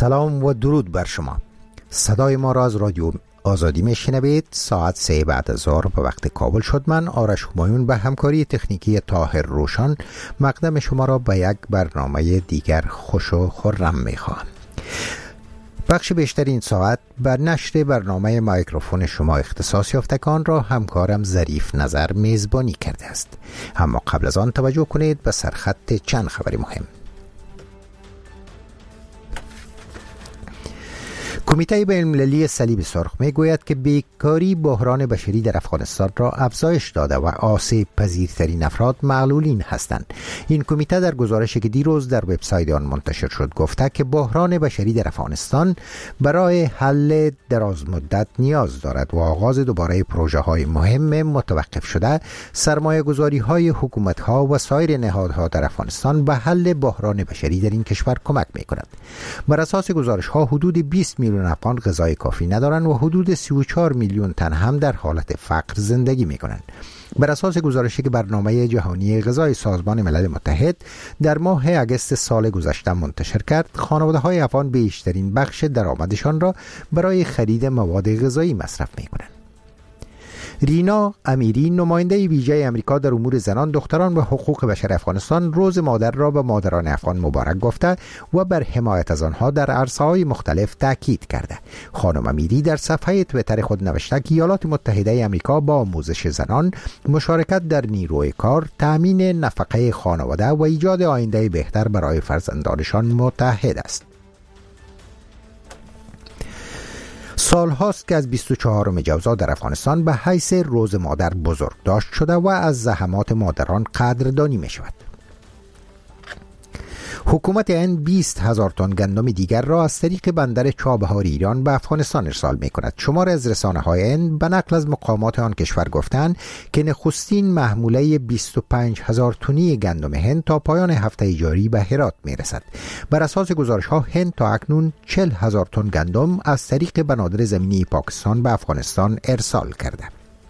سلام و درود بر شما. صدای ما را از رادیو آزادی میشنوید. ساعت 3 بعد از ظهر به وقت کابل شد. من آرش همایون به همکاری تکنیکی طاهر روشن مقدم شما را به یک برنامه دیگر خوش و خرم میخواهم. بخش بیشتر این ساعت بر نشر برنامه میکروفون شما اختصاص یافته که آن را همکارم ظریف نظر میزبانی کرده است. اما قبل از آن توجه کنید به سرخط چند خبر مهم. کمیته بین‌المللی صلیب سرخ میگوید که بیکاری بحران بشری در افغانستان را افزایش داده و آسیب پذیرترین افراد معلولین هستند. این کمیته در گزارشی که دیروز در وبسایت آن منتشر شد گفته که بحران بشری در افغانستان برای حل دراز مدت نیاز دارد و آغاز دوباره پروژه های مهم متوقف شده سرمایه گذاری های حکومت ها و سایر نهادها در افغانستان به حل بحران بشری در این کشور کمک می کند. بر اساس گزارش ها حدود 20 میلیون افغان غذای کافی ندارند و حدود 34 میلیون تن هم در حالت فقر زندگی می کنند. بر اساس گزارشی که برنامه جهانی غذای سازمان ملل متحد در ماه اگست سال گذشته منتشر کرد، خانواده‌های افغان بیشترین بخش درآمدشان را برای خرید مواد غذایی مصرف می کنند. رینا امیری، نماینده ویژه آمریکا در امور زنان، دختران و حقوق بشر افغانستان، روز مادر را به مادران افغان مبارک گفته و بر حمایت از آنها در عرصه‌های مختلف تاکید کرده. خانم امیری در صفحه توییتر خود نوشته که ایالات متحده آمریکا با آموزش زنان، مشارکت در نیروی کار، تامین نفقه خانواده و ایجاد آینده بهتر برای فرزندانشان متحد است. سال هاست که از 24 جوزا در افغانستان به حیث روز مادر بزرگ داشت شده و از زحمات مادران قدردانی می شود. حکومت هند 20,000 تن گندم دیگر را از طریق بندر چابهار ایران به افغانستان ارسال می کند. شمار از رسانه‌های هند به نقل از مقامات آن کشور گفتند که نخستین محموله 25,000 تنی گندم هند تا پایان هفته جاری به هرات می رسد. بر اساس گزارش ها هند تا اکنون 40,000 تن گندم از طریق بنادر زمینی پاکستان به افغانستان ارسال کرده.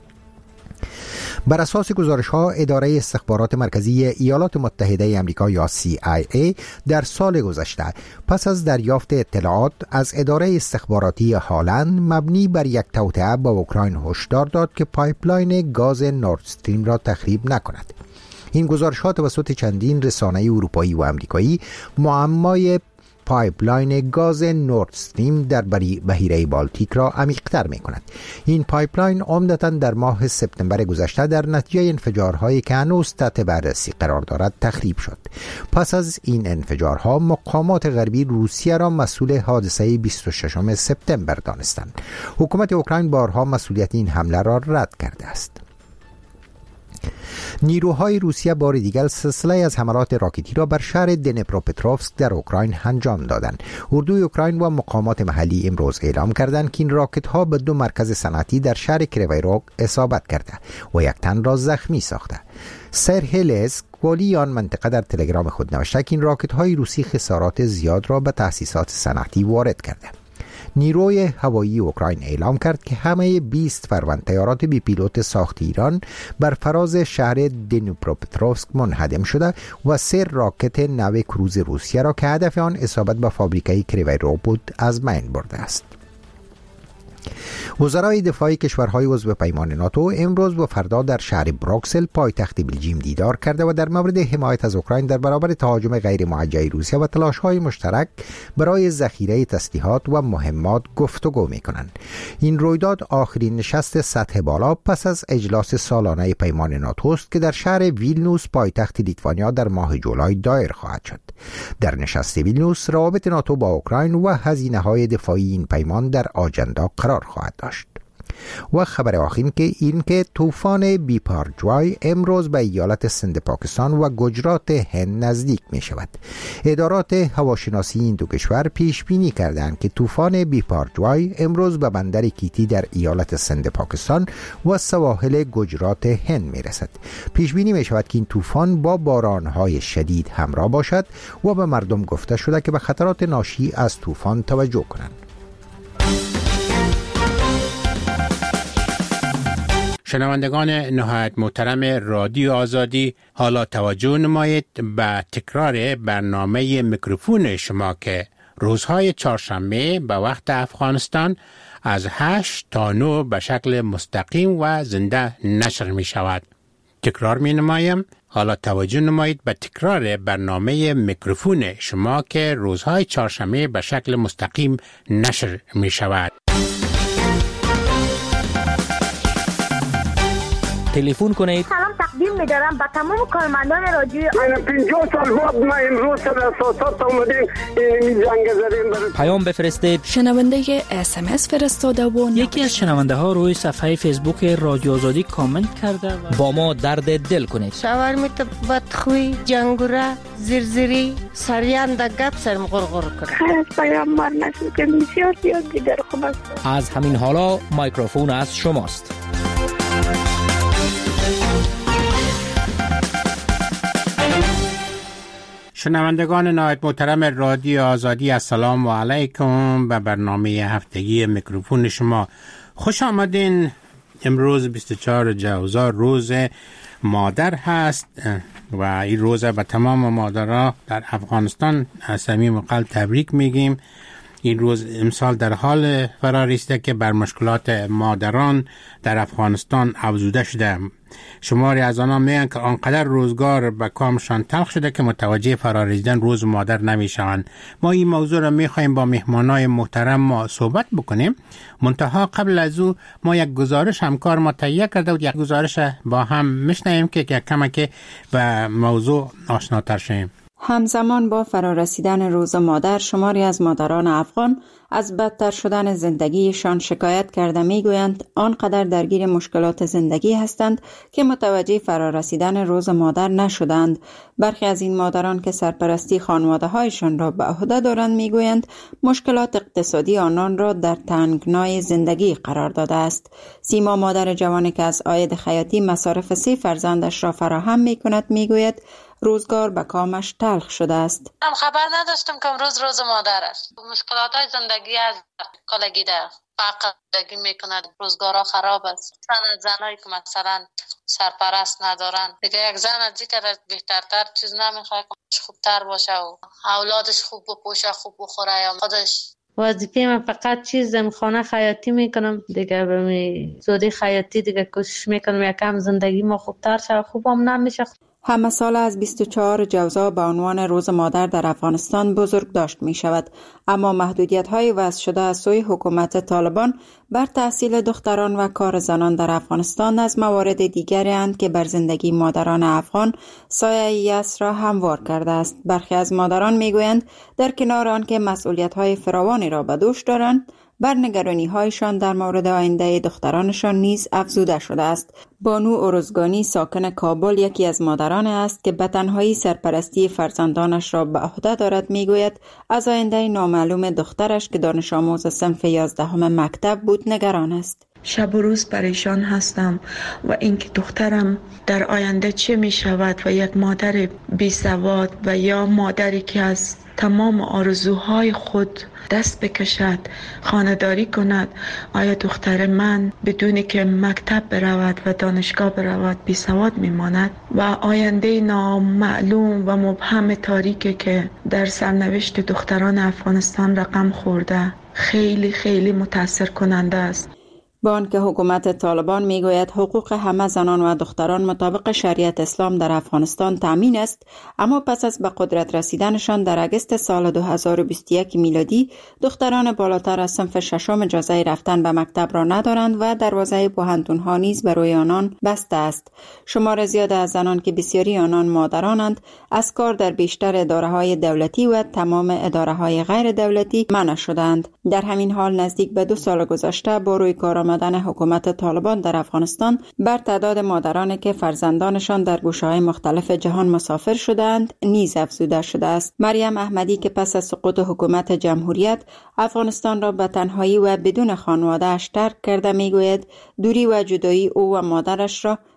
بر اساس گزارش‌ها اداره استخبارات مرکزی ایالات متحده آمریکا یا CIA در سال گذشته پس از دریافت اطلاعات از اداره استخباراتی هالند مبنی بر یک توطئه با اوکراین هشدار داد که پایپلاین گاز نورد استریم را تخریب نکند. این گزارش‌ها توسط چندین رسانه اروپایی و آمریکایی معمای پایپلاین گاز نورد استریم در بحیره بالتیک را عمیق‌تر می‌کند. این پایپلاین عمدتاً در ماه سپتامبر گذشته در نتیجه انفجارهایی که هنوز تحت بررسی قرار دارد تخریب شد. پس از این انفجارها مقامات غربی روسیه را مسئول حادثه 26 سپتامبر دانستند. حکومت اوکراین بارها مسئولیت این حمله را رد کرده است. نیروهای روسیه بار دیگر سلسله از حملات راکتی را بر شهر دنیپروپتروفسک در اوکراین انجام دادند. اردوی اوکراین و مقامات محلی امروز اعلام کردند که این راکت ها به 2 مرکز صنعتی در شهر کریویروگ اصابت کرده و یک تن را زخمی ساخته. سرهی لسک والی آن منطقه در تلگرام خود نوشته که این راکت های روسی خسارات زیاد را به تأسیسات صنعتی وارد کرده. نیروی هوایی اوکراین اعلام کرد که همه 20 فروند تیارات بی پیلوت ساخت ایران بر فراز شهر دنیپروپتروفسک منهدم شده و 3 راکت نو کروز روسیه را که هدف آن اصابت به فابریکه کریویروگ بود از بین برده است. وزرای دفاع کشورهای عضو پیمان ناتو امروز و فردا در شهر بروکسل پایتخت بلژیم دیدار کرده و در مورد حمایت از اوکراین در برابر تهاجم غیر موجه روسیه و تلاش‌های مشترک برای ذخیره تسلیحات و مهمات گفتگو می‌کنند. این رویداد آخرین نشست سطح بالا پس از اجلاس سالانه پیمان ناتو است که در شهر ویلنوس پایتخت لیتوانیا در ماه جولای دایر خواهد شد. در نشست ویلنوس روابط ناتو با اوکراین و هزینه‌های دفاعی این پیمان در آجندا قرار خواهد داشت. و خبر آخر که طوفان بیپارجوای امروز به ایالت سند پاکستان و گجرات هند نزدیک می شود. ادارات هواشناسی این دو کشور پیش بینی کردند که طوفان بیپارجوای امروز به بندر کیتی در ایالت سند پاکستان و سواحل گجرات هند می رسد. پیش بینی می شود که این طوفان با بارانهای شدید همراه باشد و به مردم گفته شده که به خطرات ناشی از طوفان توجه کنند. شنوندگان نهایت محترم رادیو آزادی، حالا توجه نمایید به تکرار برنامه میکروفون شما که روزهای چهارشنبه به وقت افغانستان از 8 تا 9 به شکل مستقیم و زنده نشر می شود. تکرار می نمایم، حالا توجه نمایید به تکرار برنامه میکروفون شما که روزهای چهارشنبه به شکل مستقیم نشر می شود. تلفن کنید. سلام تقدیم می‌دارم به تمام کارمندان رادیو. من 50 سال بعد ما امروز سر اساسات اومدیم این جنگ زدیم. پیام بفرستید. شنونده SMS فرستاده و یکی از شنونده ها روی صفحه فیسبوک رادیو آزادی کامنت کرده با ما درد دل کنید. شاورمیت بدخوی، جنگوره، زرزری، سریان دگب سرم غرغر کنه. خیلی پیامبر نشد که بسیار زیاد دیگر خوب است. از همین حالا میکروفون از شماست. شنوندگان نهایت محترم رادیو آزادی، السلام علیکم. به برنامه هفتگی میکروفون شما خوش آمدین. امروز 24 جوزا روز مادر هست و این روز به تمام مادرها در افغانستان از صمیم قلب تبریک میگیم. این روز امسال در حال فراری است که بر مشکلات مادران در افغانستان افزوده شده. شماری از آنها میگن که آنقدر روزگار به کامشان تلخ شده که متوجه فرارسیدن روز مادر نمیشوند. ما این موضوع را میخوایم با مهمانای محترم ما صحبت بکنیم. منتها قبل از او ما یک گزارش همکار ما تهیه کرده و یک گزارش با هم میشنویم که کمک به موضوع آشناتر شیم. همزمان با فرارسیدن روز مادر، شماری از مادران افغان از بدتر شدن زندگیشان شکایت کرده میگویند آنقدر درگیر مشکلات زندگی هستند که متوجه فرارسیدن روز مادر نشدند. برخی از این مادران که سرپرستی خانواده‌هایشان را به عهده دارند میگویند مشکلات اقتصادی آنان را در تنگنای زندگی قرار داده است. سیما مادر جوانی که از عاید خیاطی مصارف 3 فرزندش را فراهم میکند میگوید روزگار به کامش تلخ شده است. من خبر نداشتم که امروز روز مادر است. مشکلات های زندگی از کالگی ده فقط زندگی میکند. روزگارها خراب است. زنایی که مثلا سرپرست ندارن دیگه، یک زن از دیگه بهترتر چیز نمیخواد که خوبتر باشه و اولادش خوب بپوشه، خوب بخوره یا خودش. وظیفه من فقط چیزم خانه خیاطی میکنم دیگه، به زودی خیاطی دیگه کوشش میکنم یکم زندگی ما خوبتر شه. خوبم نمیشه. همه سال از 24 جوزا به عنوان روز مادر در افغانستان بزرگ داشت می شود، اما محدودیت‌های وضع شده از سوی حکومت طالبان بر تحصیل دختران و کار زنان در افغانستان از موارد دیگری اند که بر زندگی مادران افغان سایه یأس را هموار کرده است. برخی از مادران می گویند در کنار آن که مسئولیت‌های فراوانی را به دوش دارند، بر نگرانی‌هایشان در مورد آینده دخترانشان نیز افزوده شده است. بانو ارزگانی ساکن کابل یکی از مادران است که به تنهایی سرپرستی فرزندانش را به عهده دارد. میگوید از آینده نامعلوم دخترش که دانش آموز صنف 11 مکتب بود نگران است. شب و روز پریشان هستم و اینکه دخترم در آینده چه می شود و یک مادر بی سواد و یا مادری که از تمام آرزوهای خود دست بکشد، خانه‌داری کند، آیا دختر من بدون که مکتب برود و دانشگاه برود بی سواد میماند؟ و آینده نامعلوم و مبهم تاریکی که در سرنوشت دختران افغانستان رقم خورده خیلی خیلی متاثر کننده است. با آنکه حکومت طالبان میگوید حقوق همه زنان و دختران مطابق شریعت اسلام در افغانستان تامین است، اما پس از به قدرت رسیدنشان در اگست سال 2021 میلادی دختران بالاتر از صنف 6 اجازه رفتن به مکتب را ندارند و دروازه پوهنتون‌ها نیز برای آنان بسته است. شمار زیاد از زنان که بسیاری آنان مادرانند از کار در بیشتر اداره‌های دولتی و تمام اداره‌های غیر دولتی منع شدند. در همین حال نزدیک به 2 سال گذشته با روی کار آمدن حکومت طالبان در افغانستان بر تعداد مادرانی که فرزندانشان در گوشه‌های مختلف جهان مسافر شدند نیز افزوده شده است. مریم احمدی که پس از سقوط حکومت جمهوریت افغانستان را به تنهایی و بدون خانواده‌اش ترک کرده میگوید دوری و جدایی او و مادرش را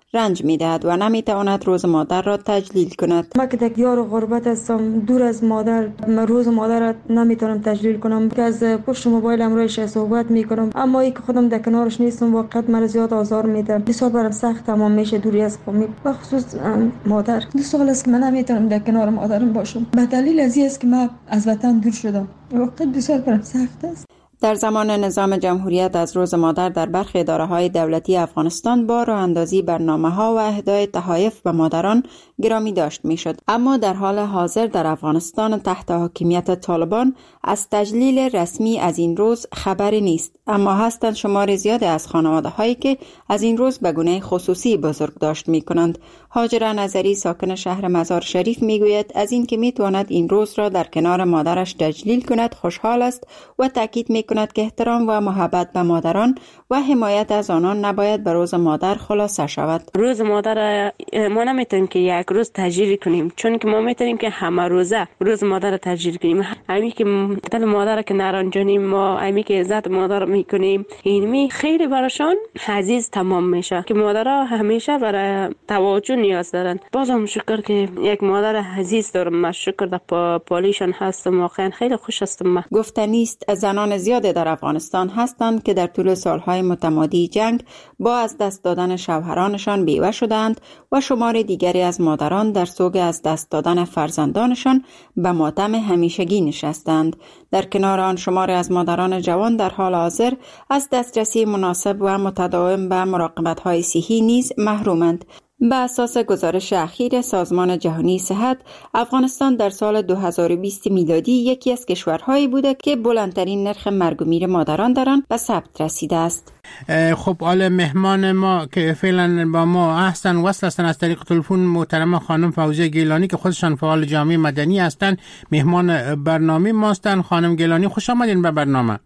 رنج می‌دهد و نمی‌تواند روز مادر را تجلیل کند. ما که دیار غربت هستم، دور از مادر، روز مادر را نمیتونم تجلیل کنم که از پشت موبایلم رویش صحبت میکنم، اما ای که خودم در کنارش نیستم واقعا مرا زیاد آزار میده. 2 سال برام سخت تمام میشه دوری از قومی، بخصوص مادر. 2 سال است که من نمیتونم در کنار مادرم باشم به دلیل از این است که من از وطن دور شدم. واقعا 2 سال برام سخت است. در زمان نظام جمهوریت از روز مادر در برخی اداره‌های دولتی افغانستان با راه اندازی برنامه‌ها و اهدای تحایف به مادران گرامی داشت می‌شد، اما در حال حاضر در افغانستان تحت حاکمیت طالبان از تجلیل رسمی از این روز خبری نیست، اما هستند شمار زیادی از خانواده‌هایی که از این روز به گونه خصوصی بزرگداشت می‌کنند. هاجر نظری ساکن شهر مزار شریف می‌گوید از این که می‌تواند این روز را در کنار مادرش تجلیل کند خوشحال است و تاکید می‌کند که احترام و محبت به مادران و حمایت از آنان نباید به روز مادر خلاصه شود. روز مادر ما نمیتونیم که یک روز تجلیل کنیم، چون که ما میتونیم که همه روزه روز مادر را تجلیل کنیم. همین که دل مادر که نرنجانیم، ما همین که عزت مادر میکنیم، اینمی خیلی براشان عزیز تمام میشه که مادرها همیشه برای توجه نیاز دارن. بازم شکر که یک مادر عزیز دارم، من شکر در پالیشان هستم، واقعا خیلی خوش هستم. گفتنی است زنان زیاده در افغانستان هستند که در طول سالهای متمادی جنگ با از دست دادن شوهرانشان بیوه شدند و شمار دیگری از مادران در سوگ از دست دادن فرزندانشان به ماتم همیشگی نشستند. در کنار آن شمار از مادران جوان در حال حاضر از دسترسی مناسب و متداوم به مراقبت‌های صحی نیز محرومند. به اساس گزارش اخیر سازمان جهانی صحت، افغانستان در سال 2020 میلادی یکی از کشورهایی بوده که بلندترین نرخ مرگ و میر مادران در آن به ثبت رسیده است. خب حالا مهمان ما که فعلا با ما هستن وصل هستن از طریق تلفن محترم خانم فوزیه گیلانی که خودشان فعال جامعه مدنی هستند، مهمان برنامه ما هستند. خانم گیلانی خوش آمدین به برنامه.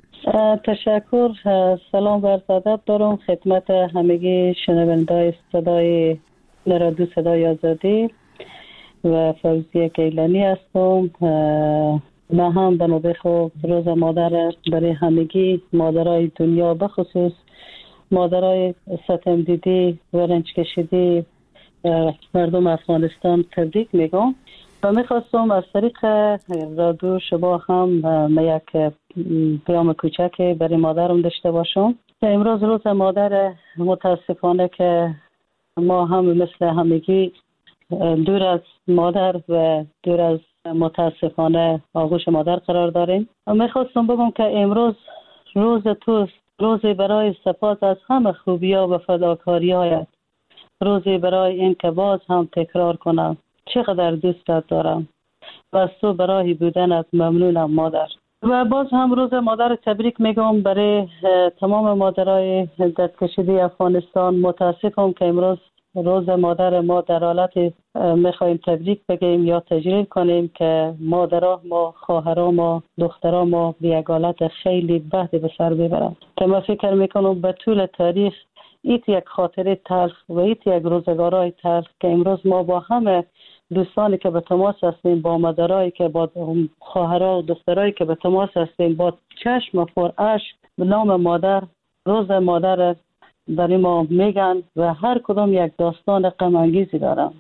تشکر. سلام و عرض ادب دارم خدمت همگی شنوندگان صدای رادیو صدای آزادی و فوزیه گیلانی هستم. من هم به نوبه خود روز مادر برای همگی مادرای دنیا بخصوص مادرای ستم دیدی و رنج کشیدی مردم افغانستان تبریک میگم و میخواستم از طریق رادیو شما هم یک پیام کوچک برای مادرم داشته باشم که امروز روز مادر. متاسفانه که ما هم مثل همگی دور از مادر و دور از متاسفانه آغوش مادر قرار داریم. میخواستم بگم که امروز روز توست، روزی برای سپاس از همه خوبی‌ها و فداکاری‌هایت، روزی برای این که باز هم تکرار کنم چقدر دوستت دارم و از تو برای بودنت ممنونم مادر. و باز هم روز مادر تبریک میگم برای تمام مادرای دست کشیده افغانستان. متاسفم که امروز روز مادر ما در حالت میخوایم تبریک بگیم یا تجلیل کنیم که مادرها ما، خواهرها ما، دخترها ما به یک حالت خیلی بدی به سر ببرند که من فکر میکنم به طول تاریخ ایت یک خاطره تلخ و ایت یک روزگارای تلخ که امروز ما با همه دوستانی که به تماس هستیم، با مادرایی که با خواهرها و دخترایی که به تماس هستیم، با چشم پر اشک به نام مادر روز مادر برای ما میگن و هر کدام یک داستان غم انگیزی دارن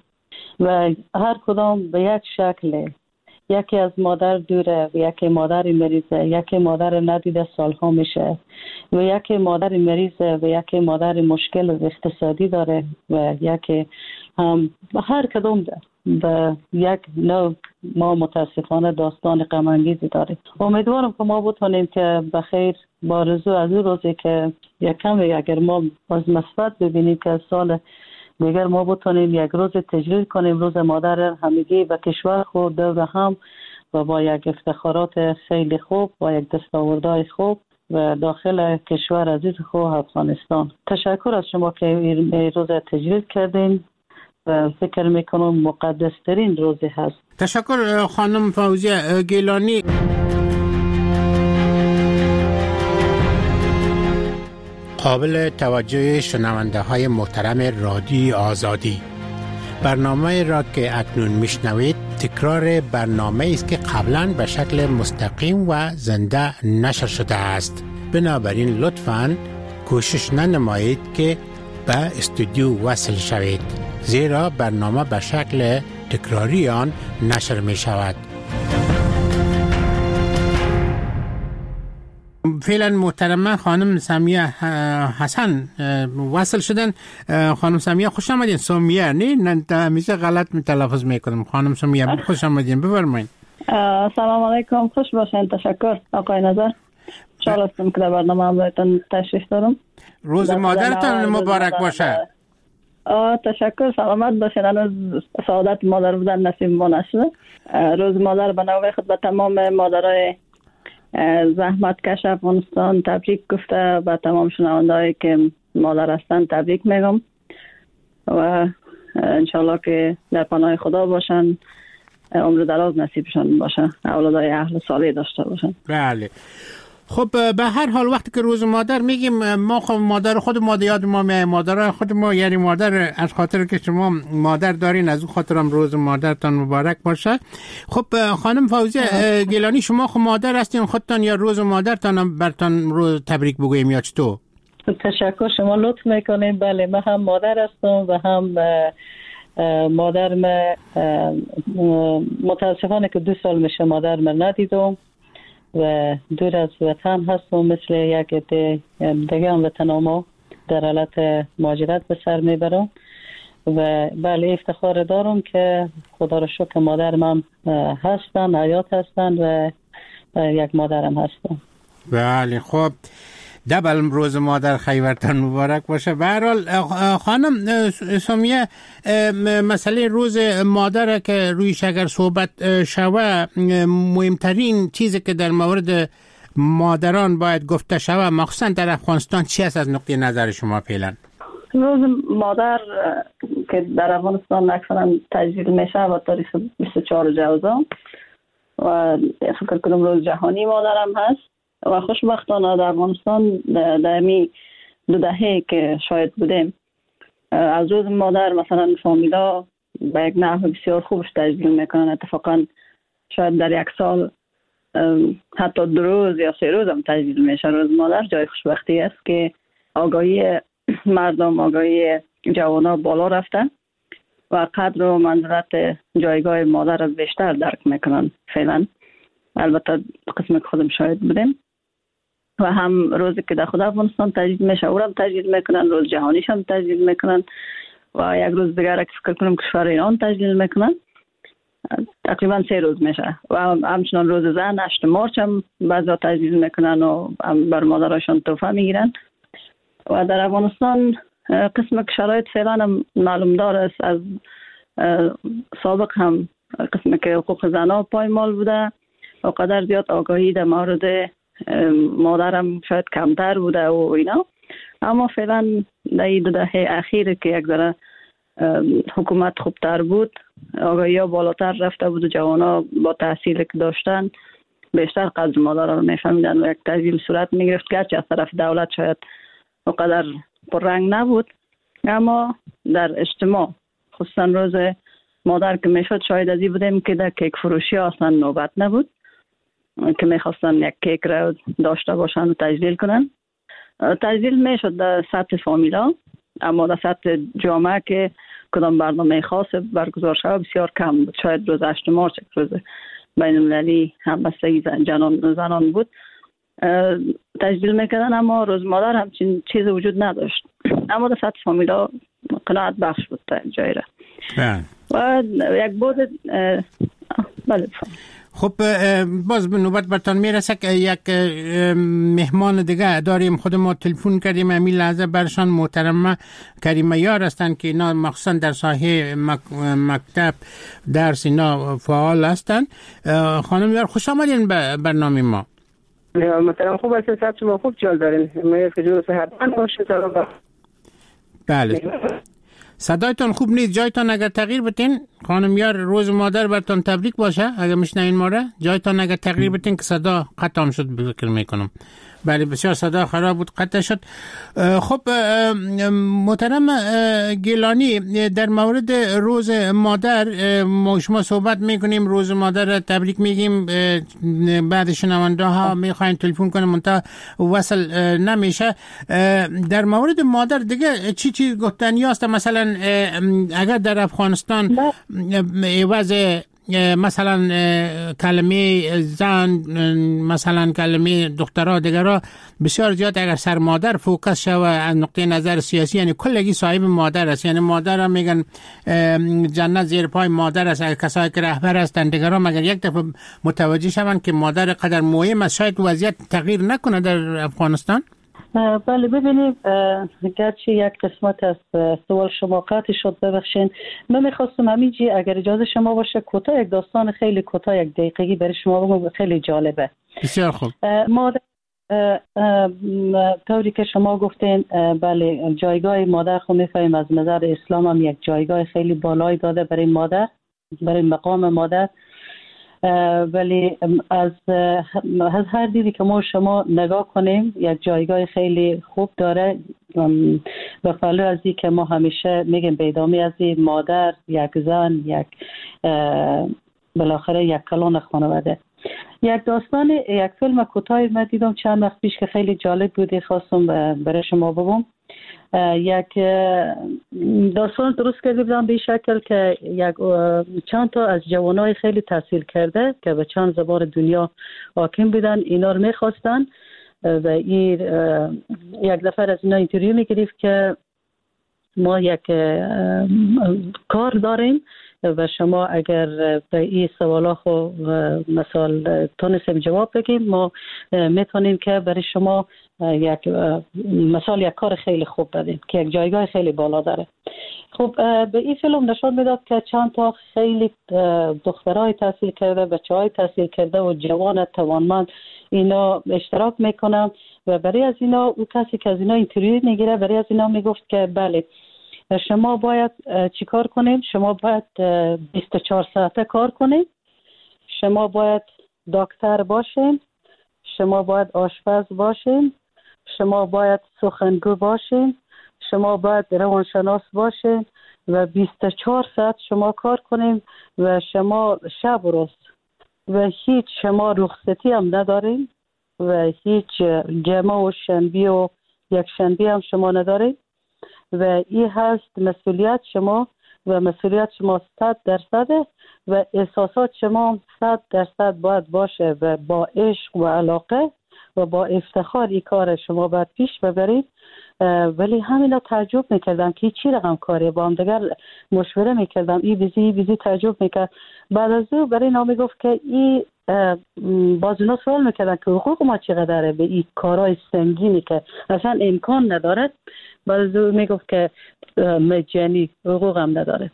و هر کدام به یک شکل. یکی از مادر دوره و یکی مادر مریضه، یکی مادر ندیده سالها میشه و یکی مادر مریضه و یکی مادر مشکل اقتصادی داره و یکی هم هر کدام به یک نوع ما متاسفانه داستان غم انگیزی داره. امیدوارم که ما بتونیم که بخیر با رضا از این روزی که یکم اگر ما از مثبت ببینیم که سال دیگر ما بتونیم یک روز تجلیل کنیم روز مادر همگی و کشور خود دور هم و با یک افتخارات خیلی خوب و یک دستاوردهای خوب و داخل کشور عزیز خود افغانستان. تشکر از شما که این روز تجلیل کردین و فکر میکنم مقدس ترین روزی هست. تشکر خانم فوزیه گیلانی. قابل توجه شنونده های محترم رادیو آزادی، برنامه را که اکنون میشنوید تکرار برنامه است که قبلا به شکل مستقیم و زنده نشر شده است. بنابراین لطفاً کوشش ننمایید که به استودیو وصل شوید، زیرا برنامه به شکل تکراری آن نشر می شود. فعلا محترمه خانم سمیه حسن وصل شدن. خانم سمیه خوش آمدین. سمیه نه همیشه غلط تلفظ میکنم. خانم سمیه خوش آمدین، بفرمایید. سلام علیکم، خوش باشین. تشکر آقای نظر. خوشحال هستم که در برنامه همراهتون تشریف دارم. روز مادرتان مبارک باشه. تشکر، سلامت باشین. هنوز سعادت مادر بودن نصیب ما نشده. روز مادر به نوبه خود به تمام مادرای زحمت کش افغانستان تبریک گفته، به تمام شنوندهایی که مادر هستن تبریک میگم و انشالله که در پناه خدا باشن، عمر دراز نصیبشان باشه، اولادای اهل صالح داشته باشن. بله. خب به هر حال وقتی که روز مادر میگیم، ما خب مادر خود ما یاد ما میاد، مادر خود ما، یعنی مادر از خاطر که شما مادر دارین، از اون خاطرم روز مادرتان مبارک باشه. خب خانم فوزیه گیلانی، شما خب مادر هستین خودتان، یا روز مادرتان برتان روز تبریک بگویم یا چطور؟ تشکر، شما لطف میکنین. بله، من هم مادر هستم و هم مادر متاسفانه که 2 سال میشه مادر ندیدم و دور از وطن هستم، مثل یک دیگه هم وطن ما در حالت مهاجرت به سر میبرم و بله افتخار دارم که خدا رو شکر مادر من هستن، حیات هستن و یک مادرم هستن. بله. خب دبل روز مادر خیورتان مبارک باشه. به هر حال خانم سمیه، مسئله روز مادر که رویش اگر صحبت شوه، مهمترین چیزی که در مورد مادران باید گفته شوه مخصوصا در افغانستان چی است از نقطه نظر شما فعلا؟ روز مادر که در افغانستان اکثرا تجلیل میشه با تاریخ 24 جوزا و فکر کنم روز جهانی مادرم هست و خوشبختانه در افغانستان در می 2 دهه که شاید بودیم، از روز مادر مثلا فامیلا به یک نحو بسیار خوبش تجلیل میکنن. اتفاقا شاید در 1 سال حتی 2 روز یا 3 روز هم تجلیل میشه روز مادر. جای خوشبختی است که آگاهی مردم، آگاهی جوانا بالا رفتن و قدر و منزلت جایگاه مادر را بیشتر درک میکنن فعلا. البته قسم که خودم شاید بودیم و هم روزی که در خود افغانستان تجلیل میشه او هم تجلیل میکنن، روز جهانیش هم تجلیل میکنن و یک روز دیگر که فکر کنم کشور ایران تجلیل میکنن. تقریبا 3 روز میشه و همچنان روز زن 8 مارچ هم بعضا تجلیل میکنن و بر مادرشان تحفه میگیرن و در افغانستان قسم که شرایط فعلا هم معلوم دار است. از سابق هم قسم که حقوق زنها پایمال بوده و قدر زیاد آگاهی در مورد مادرم شاید کمتر بوده و اینا، اما فعلا در این 2 دهه اخیر که یک ذره حکومت خوبتر بود، آگاهی ها بالاتر رفته بود و جوانا با تحصیل که داشتن بیشتر قدر مادر رو میفهمیدن و یک تجلیل صورت میگرفت. گرچه از طرف دولت شاید اونقدر پررنگ نبود، اما در اجتماع خصوصا روز مادر که میشد شاید ازی بودیم که در کیک فروشی ها اصلا نوبت نبود که میخواستن یک کیک را داشته باشن و تجلیل کنن. تجلیل میشد در سطح فامیلا، اما در سطح جامعه که کدام برنامه خاص برگزار شده بسیار کم بود. شاید روز 8 مارچ روز بین المللی همبستگی زنان بود تجلیل میکردن، اما روز مادر همچین چیز وجود نداشت. اما در سطح فامیلا قناعت بخش بود تا جایی را و یک بود. بله. خب باز به نوبت برتان میرسه که یک مهمان دیگه داریم. خود ما تلفن کردیم همین لحظه برشان محترمه کریمه یار هستن که اینا مخصوصا در ساحه مکتب درس اینا فعال هستن. خانم یار خوش آمدین به برنامه ما. محترم خوب هستین؟ صحت شما خوب چال دارین؟ میگه که جور صحتمند باشین. بله صدایتان خوب نیست، جایتان اگر تغییر بتین. خانم یار روز مادر براتون تبریک باشه. اگه میشنوین ما را جایتان اگه تغییر بتین که صدا قطع شد فکر میکنم. بله بسیار صدا خراب بود قطع شد. خب محترم گیلانی در مورد روز مادر ما شما صحبت میکنیم، روز مادر را تبریک میگیم، بعد شنونده ها میخواین تلفن کنیم منتها وصل نمیشه. در مورد مادر دیگه چی گفتنی است؟ مثلا اگر در افغانستان عوض مثلا کلمه زن، مثلا کلمه دخترها دیگرها بسیار زیاد اگر سر مادر فوکس شوه از نقطه نظر سیاسی، یعنی کلگی صاحب مادر است، یعنی مادر هم میگن جنت زیر پای مادر است. اگر کسایی که رهبر هستند دیگرها مگر یک دفعه متوجه شوند که مادر قدر مهم است، شاید وضعیت تغییر نکنه در افغانستان. بله ببینید، گرچه یک قسمت از سوال شما قطع شد، ببخشین. من میخواستم همینجی اگر اجازه شما باشه کوتاه یک داستان خیلی کوتاه 1 دقیقه‌ای برای شما بگم، خیلی جالبه. بسیار خوب. مادر طوری که شما گفتین، بله جایگاه مادر خو میفهمیم از نظر اسلام هم یک جایگاه خیلی بالایی داده برای مادر، برای مقام مادر. ولی از هر دیدی که ما شما نگاه کنیم یک جایگاه خیلی خوب داره. و فعلا از این که ما همیشه میگیم بیدامی از این مادر یک زن، یک بالاخره یک کلان خانواده. یک داستان، یک فیلم کوتاهی من دیدم چند وقت پیش که خیلی جالب بود، خواستم برای شما بگم. یک داستان درست کرده بودم به شکل که یک چند تا از جوانای خیلی تحصیل کرده که به چند زبان دنیا حاکم بودن، اینا رو میخواستن و این یک دفعه از اینا اینترویو میگرفت که ما یک کار داریم و شما اگر به این سوالا خو مثال تونستیم جواب بگیم، ما میتونیم که برای شما یک مثال یک کار خیلی خوب بدیم که یک جایگاه خیلی بالا داره. خب به این فیلم نشان میداد که چند تا خیلی دخترای تحصیل کرده، بچهای تحصیل کرده و جوان توانمند اینا اشتراک میکنن و برای از اینا اون کسی که از اینا اینترویو میگیره برای از اینا میگفت که بله شما باید چیکار کنید؟ شما باید 24 ساعته کار کنید، شما باید دکتر باشین، شما باید آشپز باشین، شما باید سخنگو باشین، شما باید روانشناس باشین و 24 ساعت شما کار کنید و شما شب و روز و هیچ شما رخصتی هم ندارین و هیچ جمعه و شنبه و یک شنبه هم شما ندارین و این هست مسئولیت شما و مسئولیت شما 100% و احساسات شما 100% باید باشه و با عشق و علاقه و با افتخار این کار شما باید پیش ببرید. ولی همینا تعجب میکردم که چی رقم کاری، با هم دیگر مشوره میکردم، این بیزی تعجب میکرد. بعد از او برای اینا میگفت که این باز اینا سوال میکردن که حقوق ما چقدره به این کارهای سنگینی که اصلا امکان نداره. بعد از او میگفت که مجانی حقوق هم نداره.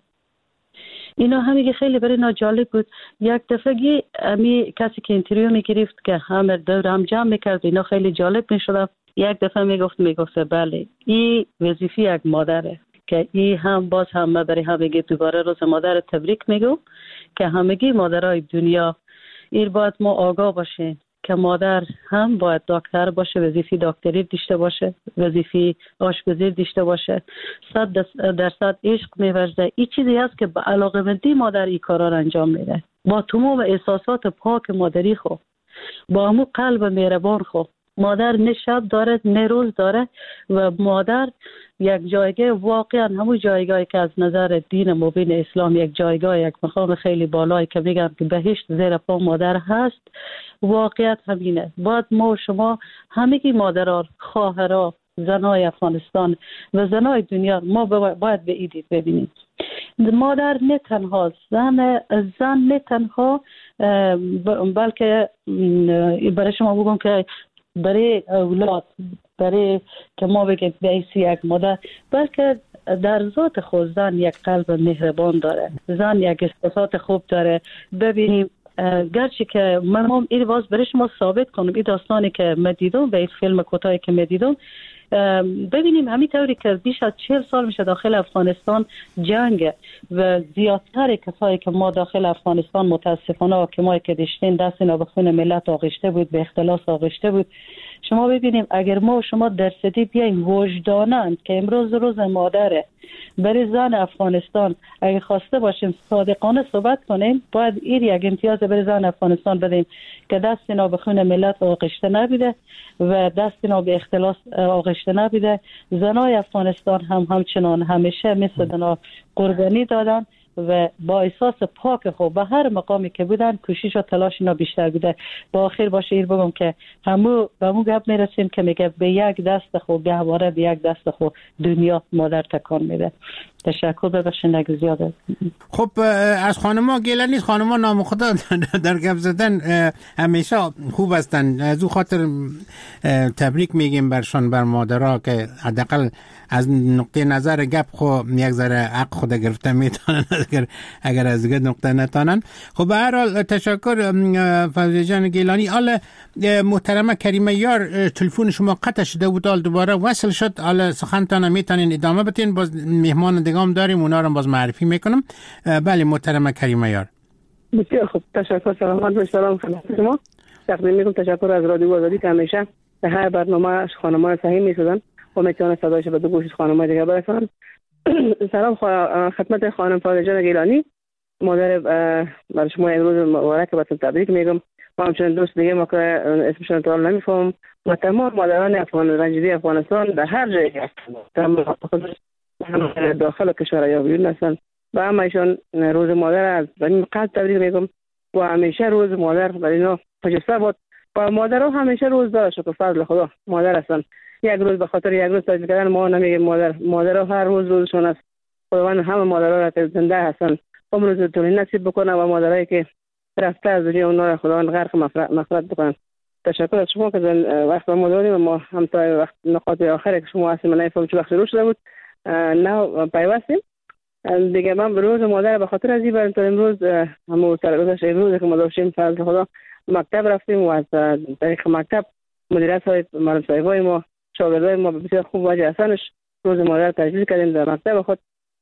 اینا همیگه خیلی برای اینا جالب بود. یک دفعه امی کسی که اینترویو میگرفت که همه دور هم جمع میکرد، اینا خیلی جالب میشد. یک دفعه میگفت بله این وظیفه یک مادره که این هم باز هم برای همگی دوباره روز مادر تبریک میگم که همگی مادرای دنیا این باید ما آگاه باشیم که مادر هم باید دکتر باشه، وظیفه دکتری داشته باشه، وظیفه آشپزی داشته باشه، 100% عشق می‌ورزه. این چیزی است که به علاقه‌مندی مادر این کارا رو انجام میده، با تمام احساسات پاک مادری خو، با همون قلب مهربان خو. مادر نه شب داره نه روز داره و مادر یک جایگاه واقعا همون جایگاهی که از نظر دین مبین اسلام یک جایگاه یک مقام خیلی بالایی که میگن که بهشت زیر پا مادر هست، واقعیت همینه. باید ما و شما همگی مادرها، خواهرها، زنای افغانستان و زنای دنیا ما باید به ایدید ببینیم. مادر نه تنها زن نه تنها بلکه برای شما بگم که برای اولاد، برای که ما بگیم بیسی یک مادر، بلکه در ذات خود زن یک قلب مهربان داره، زن یک احساسات خوب داره. ببینیم گرچه که من این باز برای شما ثابت کنم، این داستانی که من دیدم و این فیلم کوتاهی که من دیدم ببینیم همین طوری که بیش از 40 سال میشه داخل افغانستان جنگ و زیادتر کسایی که ما داخل افغانستان متاسفانه حاکمایی که داشتین دست اینا به خون ملت آغشته بود، به اختلاس آغشته بود. شما ببینیم اگر ما و شما درصدی بیایم وجداناً که امروز روز مادره برای زن افغانستان اگر خواسته باشیم صادقانه صحبت کنیم، باید این یک امتیاز برای زن افغانستان بدیم که دست اینا به خون ملت آغشته نبیده و دست اینا به اختلاس آغشته نبیده. زنای افغانستان هم همچنان همیشه مثل دنا قربانی دادن و با احساس پاک خود به هر مقامی که بودن کوشش و تلاش اینا بیشتر بوده. با آخر باشه این بگم که همو به همون گپ میرسیم که میگه به یک دست خود گهواره به یک دست خود دنیا مادر تکان میده. تشکر، ببخشید اگه زیاده. خب از خانم‌ها گله نیست، خانم‌ها نام خدا در گپ زدن همیشه خوب هستن. از او خاطر تبریک میگیم برشان، بر مادرها که حداقل از نقطه نظر گپ خو یک ذره حق خود گرفته میتونن اگر از دیگه نقطه نتونن. خب به هر حال تشکر فوزیه جان گیلانی. حالا محترمه کریمه یار تلفن شما قطع شده بود، حالا دوباره وصل شد. حالا سخنتان میتونین ادامه بدین، باز مهمان دیگه داریم اونا رو باز معرفی میکنم. بله محترمه کریمه یار. بسیار خوب، تشکر. سلام خدمت شما. تقدیم میکنم تشکر از رادیو آزادی که همیشه به هر برنامه خانم‌ها صحیح میسازن و میتونه صدایش به دو گوش خانم‌ها دیگه برسونن. سلام خدمت خانم فوزیه جان گیلانی، مادر برای شما امروز مبارک بهتون تبریک میگم. و همچنین دوست دیگه ما که اسمشون رو نمیفهمم و تمام مادران رنجیده افغانستان در هر جایی هستند، داخل کشور یا بیرون هستند و همشون روز مادر از این قدر تبریک میگم و همیشه روز مادر برای اینا خجسته بود و مادرها همیشه روز داره. شکر فضل خدا مادر هستن. یک روز به خاطر یک روز تجلیل کردن ما نمیگیم مادرها هر روز روزشون است. خداوند همه مادرها را که زنده هستن عمر طولانی نصیب بکنه و مادرایی که رفته از دنیا اونا را خداوند غرق مغفرت بکنن. تشکر از شما که وقت ما دادیم. ما هم تا وقت نقاط آخر که شما هستیم نمیفهمم چه وقت شروع شده بود نه پیوستیم دیگه. من به روز مادر به خاطر از این بریم تا امروز همون سرگذشت امروز که ما داشتیم فضل خدا مکتب رفتیم و از طریق مکتب مدیریت های معلم صاحبای ما شاگردای ما بسیار خوب وجه احسانش روز مادر تجلیل کردیم در مکتب خود.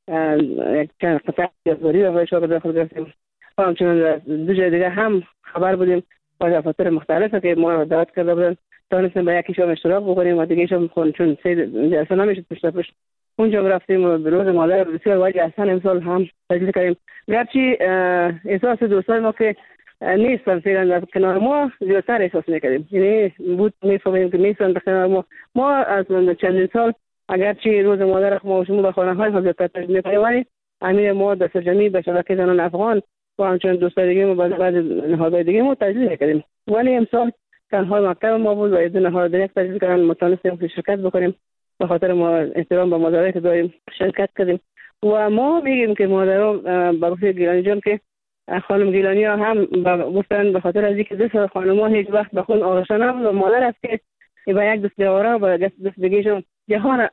یک چند قطعه یادگاری برای شاگردای خود گرفتیم و همچنین دو جای دیگه هم خبر بودیم و دفاتر مختلفه که ما را دعوت کرده بودن تانستیم به یکیشون اشتراک بکنیم و دیگه شون چون سه جلسه نمیشد پشت پشت اونجا رفتیم و به روز مادر بسیار وجه احسان امسال هم تجلیل کردیم. گرچه احساس دوستای ما که نیستن فعلا در کنار ما زیادتر احساس میکردیم، یعنی بود میفهمیم که نیستن در کنار ما از چندین سال اگرچه روز مادر ما و شما به خانه های زیادتر تجلیل میکنیم ولی امیر ما در سرجمی به شبکه زنان افغان و همچنین دوستای دیگه ما بعد نهادهای دیگه ما تجلیل میکردیم ولی امسال تنها مکتب ما بود و یه نهاد دیگه تجلیل کردن متونستیم که شرکت بکنیم به خاطر ما احترام به مادرایی که داریم شرکت کردیم و ما میگیم که مادرها به گفته گیلانی جان که خانم گیلانی ها هم گفتن به خاطر از اینکه دست خانم ها هیچ وقت به خون آغشته نبود و مادر است که با یک دست جواره و با دست دیگهشون جهان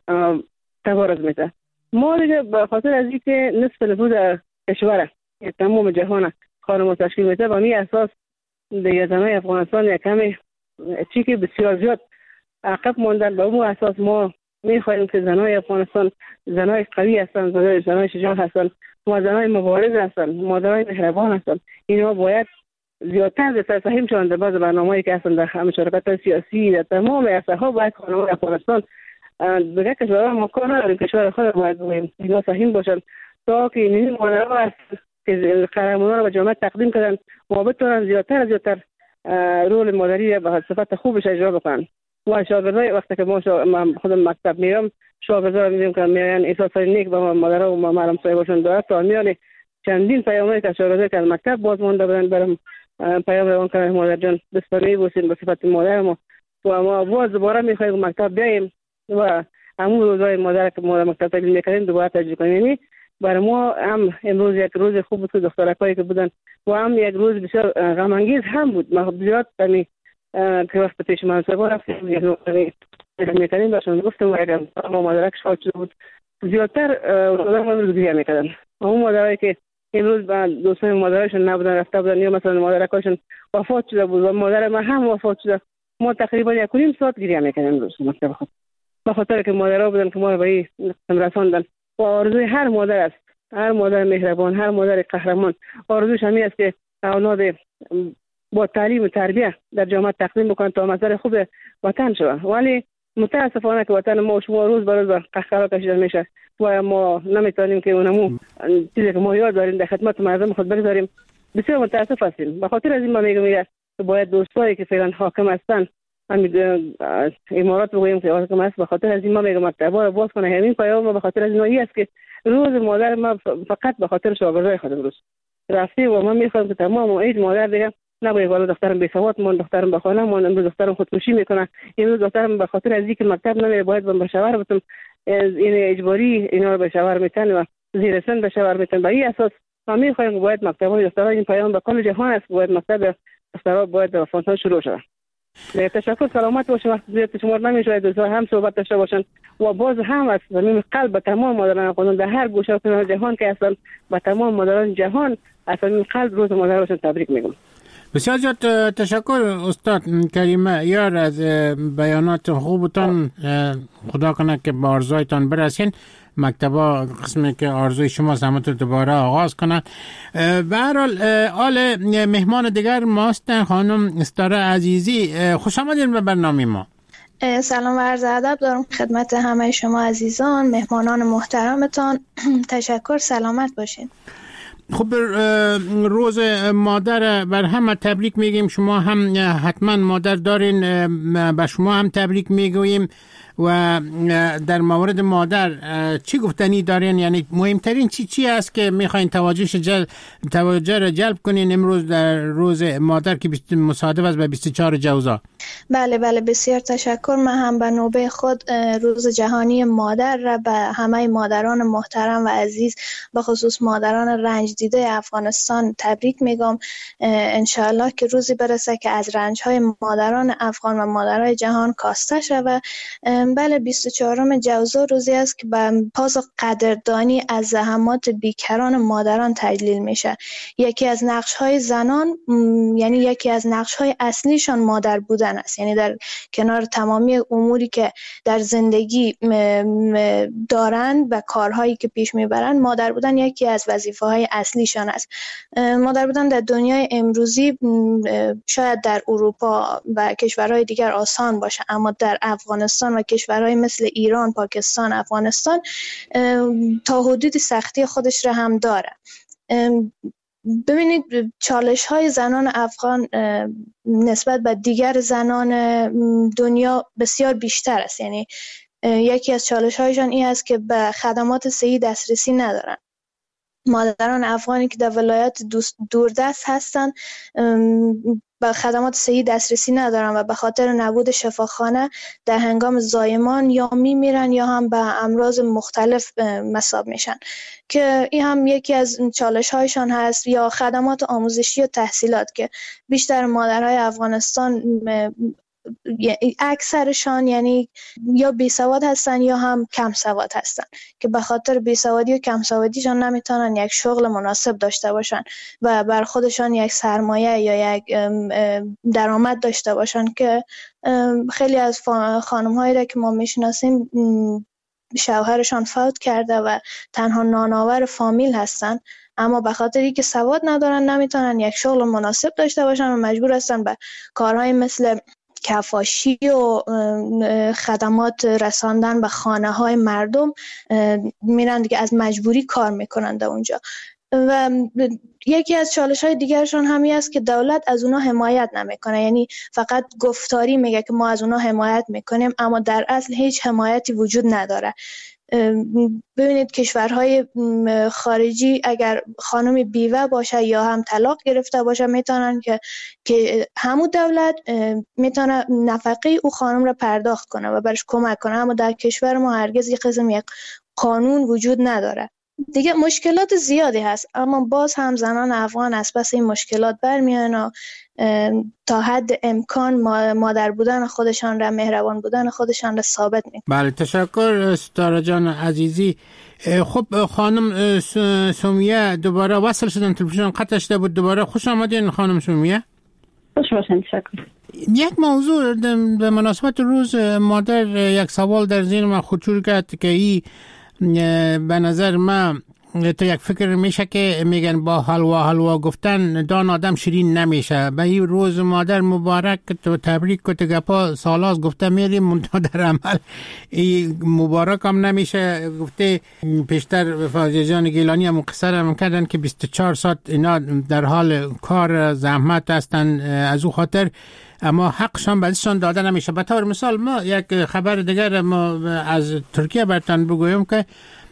تبارز میده. ما دیگه به خاطر از اینکه نصف نفوذ کشور تمام جهان خانم ها تشکیل میده و می اساس دیگه زنای افغانستان یک کمی چی که بسیار زیاد عقب ماندن به اون اساس ما میخواهیم که زنای افغانستان زنای قوی هستن، زنای شجاع هستن، زنای مبارز هستن، مادرای مهربان هستن. اینا باید زیادتر در سهم شوند در بعض برنامه‌ای که هستن در مشارکت سیاسی در تمام عرصه‌ها باید خانم‌های افغانستان دیگه کشورها ما کار نداریم کشور خود باید بگوییم اینا سهم باشن تا که این مادرها هست که قهرمانان رو به جامعه تقدیم کردن و بتونن زیادتر رول مادری به صفت خوبش اجرا بکنن. و شاگردای وقتی که ما خودم مکتب میرم شاگردا رو میبینم که میان احساس نیک به مادرها و معلم صاحبشون دارد تا میان چندین پیامایی که شاگردای که مکتب باز مونده بودن برام پیام روان کردن مادر جان دستانه بوسین به صفت مادر ما و ما باز دوباره میخوایم مکتب بیاییم و همون روزای مادر که ما مکتب تجلیل میکردیم دوباره تجلیل کنیم. یعنی برای ما هم امروز یک روز خوب بود که دخترکایی که بودن و هم یک روز بسیار غم انگیز هم بود. ما زیاد که وقت پیش من سبا رفتیم یک نقطه میکنیم باشون گفتم و اگر ما مادرک شاد شده بود زیادتر مادر ما رو گریه میکردن. اون مادرهایی که امروز با دوستان مادرشون نبودن رفته بودن یا مثلا مادرکاشون وفات شده بود و مادر ما هم وفات شده ما تقریبا 1.5 ساعت گریه میکردیم روز مکتب خود به خاطر که مادرها بودن که ما به این رساندن و آرزوی هر مادر است، هر مادر مهربان، هر مادر قهرمان آرزوش همین است که اولاد با تعلیم و تربیت در جامعه تقدیم بکنن تا مظهر خوب وطن شوند. ولی متاسفانه که وطن ما و شما روز به روز به قهقرا کشیده میشه و ما نمیتونیم که اونمو چیزی که ما یاد داریم در خدمت مردم خود بگذاریم. بسیار متاسف هستیم. به خاطر از این ما میگم که باید دوستایی که فعلا حاکم هستن، همین امارات بگوییم که حاکم است، به خاطر از این ما میگم اعتبار باز کنه همین پیام. به خاطر از این است که روز مادر ما فقط به خاطر شاگردای خود روز رفته و ما میخوایم که تمام عید مادر دیگه نباید والا دخترم بی سواد مون، دخترم به خانه مون، امروز دخترم خودکشی میکنه، امروز دخترم به خاطر از اینکه مکتب نمیره باید به شوهر بتم این اجباری اینا رو به شوهر میتن و زیر سن به شوهر میتن. به این اساس ما میخوایم که باید مکتب‌های دخترها، این پیام به کل جهان است، باید مکتب دخترها باید در افغانستان شروع شود. تشکر، سلامت باشین. وقت زیاد شما نمیشه دوستا هم صحبت داشته باشن و باز هم از زمین قلب به تمام مادران افغانستان در هر گوشه و جهان که هستن، به تمام مادران جهان از زمین قلب روز مادرشون تبریک میگم. بسیار زیاد تشکر استاد کریمه یار از بیانات خوبتان. خدا کنه که به آرزویتان برسین، مکتبا قسمی که آرزوی شما زحمت رو دوباره آغاز کنن. به هر حال مهمان دیگر ماست خانم استاره عزیزی. خوش آمدین به برنامه ما. سلام و عرض ادب دارم خدمت همه شما عزیزان، مهمانان محترمتان. تشکر، سلامت باشین. خب روز مادر بر همه تبریک میگیم. شما هم حتما مادر دارین، به شما هم تبریک میگوییم. و در مورد مادر چی گفتنی دارین؟ یعنی مهمترین چی است که میخواین توجه را جلب کنین امروز در روز مادر که مصادف است به 24 جوزا؟ بله بسیار تشکر. من هم به نوبه خود روز جهانی مادر را به همه مادران محترم و عزیز، به خصوص مادران رنج دیده افغانستان تبریک میگم. انشاءالله که روزی برسه که از رنجهای مادران افغان و مادرای جهان کاسته شود. بله 24 جوزا روزی است که به پاس قدردانی از زحمات بیکران مادران تجلیل میشه. یکی از نقش‌های زنان، یعنی یکی از نقش‌های اصلیشان مادر بودن است. یعنی در کنار تمامی اموری که در زندگی دارند و کارهایی که پیش میبرند، مادر بودن یکی از وظیفه‌های اصلیشان است. مادر بودن در دنیای امروزی شاید در اروپا و کشورهای دیگر آسان باشه، اما در افغانستان و کشورهای مثل ایران، پاکستان، افغانستان تا حدودی سختی خودش را هم داره. ببینید چالش‌های زنان افغان نسبت به دیگر زنان دنیا بسیار بیشتر است. یعنی یکی از چالش‌هایشان این است که به خدمات صحی دسترسی ندارن. مادران افغانی که در ولایات دوردست هستن به خدمات صحی دسترسی ندارن و به خاطر نبود شفاخانه در هنگام زایمان یا میمیرن یا هم به امراض مختلف مصاب میشن، که این هم یکی از چالش هایشان هست. یا خدمات آموزشی و تحصیلات که بیشتر مادرهای افغانستان اکثرشان یعنی یا بیسواد هستن یا هم کم سواد هستن، که به خاطر بیسوادی و کم سوادیشان نمیتونن یک شغل مناسب داشته باشن و بر خودشان یک سرمایه یا یک درآمد داشته باشن. که خیلی از خانم هایی را که ما میشناسیم شوهرشان فوت کرده و تنها نانآور فامیل هستن، اما به خاطری که سواد ندارن نمیتونن یک شغل مناسب داشته باشن و مجبور هستن به کارهای مثل کفاشی و خدمات رساندن به خانه های مردم میرن دیگه، از مجبوری کار میکنن در اونجا. و یکی از چالش های دیگرشون همی است که دولت از اونا حمایت نمیکنه. یعنی فقط گفتاری میگه که ما از اونا حمایت میکنیم، اما در اصل هیچ حمایتی وجود نداره. ببینید کشورهای خارجی اگر خانمی بیوه باشه یا هم طلاق گرفته باشه میتونن که همون دولت میتونه نفقه او خانم را پرداخت کنه و برش کمک کنه، اما در کشور ما هرگز یک قسم یک قانون وجود نداره. دیگه مشکلات زیادی هست، اما باز هم زنان افغان از پس این مشکلات برمیان و تا حد امکان مادر بودن خودشان را، مهربان بودن خودشان را ثابت میکنن. بله تشکر استاره جان عزیزی. خب خانم سومیه دوباره وصل شدن، تلفنشون قطع شده بود. دوباره خوش آمدین خانم سومیه. خوش باشین. تشکر. یک موضوع به مناسبت روز مادر یک سوال در ذهن من خطور کرد که این به نظر من تو یک فکر میشه که میگن با حلوا گفتن دان آدم شیرین نمیشه. به این روز مادر مبارک تو تبریک کت گپا سالاز گفته میریم منتها در عمل این مبارک هم نمیشه. گفته پیشتر فوزیه جان گیلانی هم قصه هم کردن که 24 ساعت اینا در حال کار زحمت هستن از او خاطر، اما حقشان بعدشان داده نمیشه. به طور مثال ما یک خبر دیگر ما از ترکیه براتون بگویم که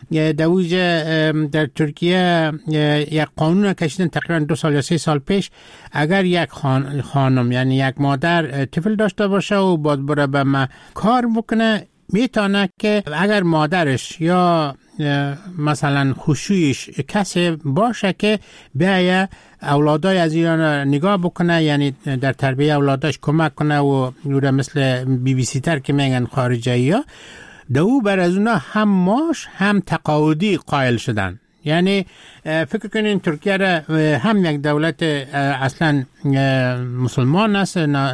در ترکیه یک قانون کشیدن تقریبا 2 سال یا 3 سال پیش، اگر یک خانم یعنی یک مادر طفل داشته باشه و باید بره به کار بکنه، میتونه که اگر مادرش یا مثلا خوشویش کسی باشه که بیایه اولادای از ایران نگاه بکنه، یعنی در تربیه اولاداش کمک کنه و مثل بی سی تر که میگن خارجی ها، دو بر از اونا هم معاش هم تقاعدی قائل شدن. یعنی فکر کنین ترکیه را هم یک دولت اصلا مسلمان است،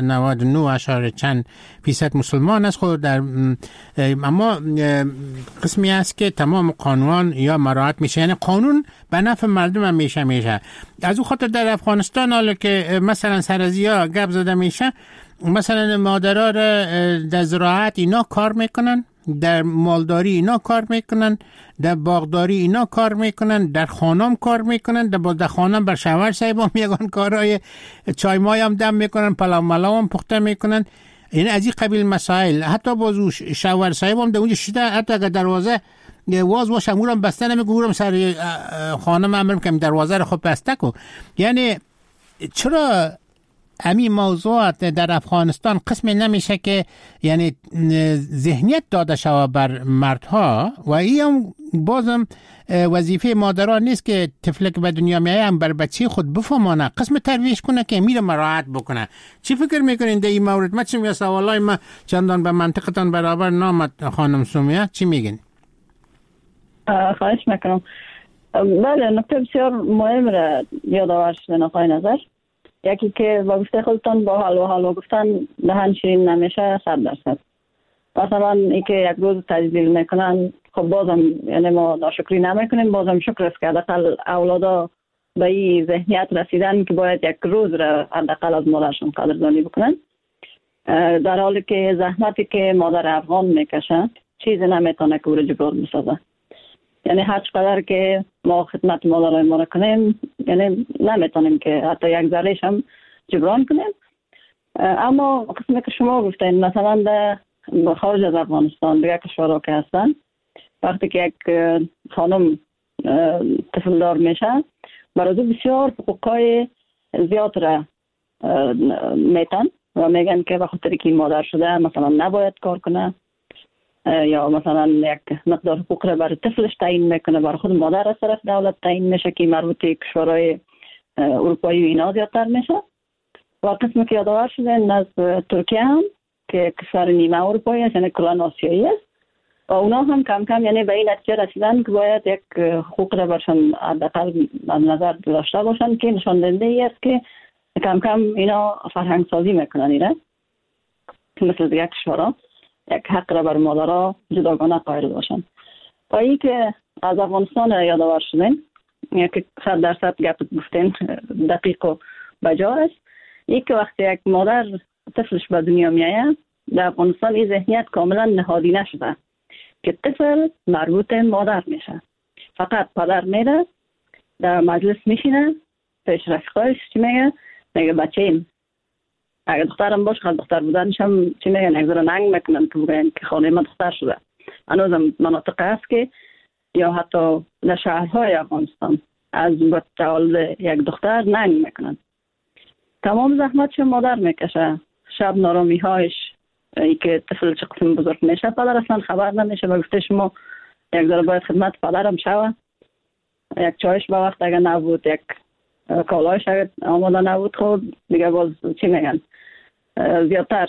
99.چند% مسلمان است خود در، اما قسمی است که تمام قانون یا مراعات میشه، یعنی قانون به نفع مردم هم میشه. از او خاطر در افغانستان حالا که مثلا سرزیا گپ زده میشه، مثلا مادرها را در زراعت اینا کار میکنن، در مالداری اینا کار میکنن، در باغداری اینا کار میکنن، در خانم کار میکنن، در خانم بر شوهر صاحب هم یگان کارهای چای مای هم دم میکنن، پلاو ملاو هم پخته میکنن. این از این قبیل مسائل. حتی بازو شوهر صاحب هم در اونجا شده، حتی اگر دروازه واز شمورم بسته نمیگورم سر خانم امرم که دروازه رو خب بسته کو. یعنی چرا همین موضوعات در افغانستان قسمی نمیشه که یعنی ذهنیت داده شود بر مردها، و این هم بازم وظیفه مادران نیست که طفلی که به دنیا میایه هم بر بچه خود بفهمانه، قسم ترویج کنه که میره مراعات بکنه. چی فکر میکنین در این مورد؟ من چی میگه سوالای ما چندان به منطقتان برابر نامد خانم سومیا، چی میگین؟ خواهش میکنم. بله، نکته بسیار مهم را یادآور شدن آقای نظر. یکی که با گفته خودتان با حلوا گفتن دهن شیرین نمیشه 100%. مثلا ای که یک روز تجلیل میکنن، خب بازم یعنی ما ناشکری نمیکنیم، بازم شکر است که حداقل اولادا به این ذهنیت رسیدن که باید یک روز را حداقل از مادرشون قدردانی بکنن، در حالی که زحمتی که مادر افغان میکشه چیزی نمیتونه که او را جبران بسازه. یعنی هر چقدر که ما خدمت مادرای ما را کنیم، یعنی نمیتونیم که حتی یک ذرهش هم جبران کنیم. اما قسمی که شما گفتین مثلا در خارج از افغانستان دیگه کشورها که هستن، وقتی که یک خانم طفل دار میشه، برای بسیار حقوقای زیاد را میتن و میگن که به خاطر که مادر شده مثلا نباید کار کنه، یا مثلا یک مقدار حقوق را برای طفلش تعیین میکنه، برای خود مادر از طرف دولت تعیین میشه که مربوط کشورهای اروپایی و اینا زیادتر میشه. و قسمی که یادآور شده از ترکیه هم که کشور نیمه اروپایی است، یعنی کلان آسیایی است، و اونا هم کم کم یعنی به این نتیجه رسیدن که باید یک حقوق را برشان حداقل از نظر داشته باشن که نشان دهنده ای است که کم کم اینا فرهنگ سازی میکنن اینا مثل دیگه کشورها یک حق را بر مادرها جداگانه قائل باشن. و این که از افغانستان یادآور شدین، یک 100% گپ گفتین دقیق و بجا است. این که وقتی یک مادر طفلش به دنیا میایه، در افغانستان این ذهنیت کاملا نهادی نشده که طفل مربوط مادر میشه. فقط پدر میره در مجلس میشینه، پیش رفیقایش چی میگه بچه‌ایم. اگر دخترم باشه، خود دختر بودنش هم چی میگن، یک ذره ننگ میکنن که بگن که خانه من دختر شده. هنوزم مناطق هست که یا حتی در شهرهای افغانستان از تولد یک دختر ننگ میکنن. تمام زحمتش مادر میکشه، شب نارامی هایش، ای که طفل چه قسم بزرگ میشه پدر اصلا خبر نمیشه. و گفته شما یک ذره باید خدمت پدرم شوه، یک چایش به وقت اگر نبود، یک کالایش اگر آماده نبود، خود دیگه باز چی میگن زیادتر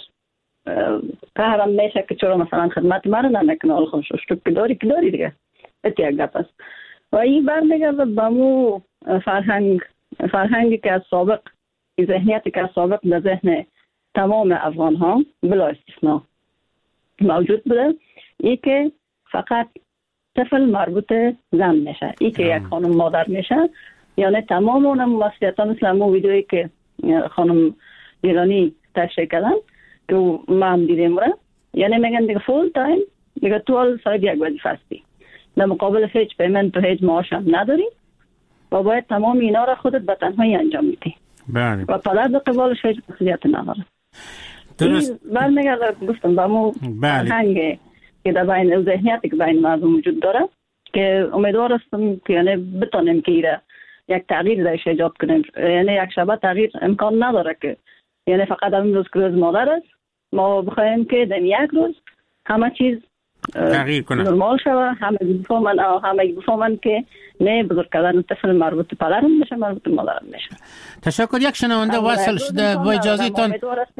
قهرم میشه که چرا مثلا خدمت مرا نمیکنه، حال خوش شک که داری دیگه ات یک گپ است. و این برمیگرده به مو فرهنگی که از سابق، ذهنیتی که از سابق در ذهن تمام افغان ها بلا استثناء موجود بوده، ای که فقط طفل مربوط زن میشه، ای که یک خانم مادر میشه، یعنی تمام اون مسئولیت ها مثل همون ویدیویی که خانم گیلانی تشریح کردن که ما هم دیدیم را، یعنی میگن دیگه فول تایم دیگه تو صاحب یک وظیفه هستی، در مقابل هیچ پیمنت و هیچ معاش هم نداری و باید تمام اینا را خودت به تنهایی انجام میدی. بله. و پدر به قبالش هیچ مسئولیت نداره. درست. برمیگرده گفتم به مو فرهنگ که در بین ذهنیتی که بین مردم وجود داره که امیدوار هستم که یعنی بتونیم که ایره یک تغییر درش ایجاد کنیم. یعنی یک شبه تغییر امکان نداره که یعنی فقط امروز که روز مادر است ما بخوایم که در یک روز همه چیز تغییر کنه، نرمال شوه، همه بفهمن که نه بزرگ کردن طفل مربوط پدرم میشه، مربوط مادرم میشه. تشکر. یک شنونده وصل شده، با اجازهتان.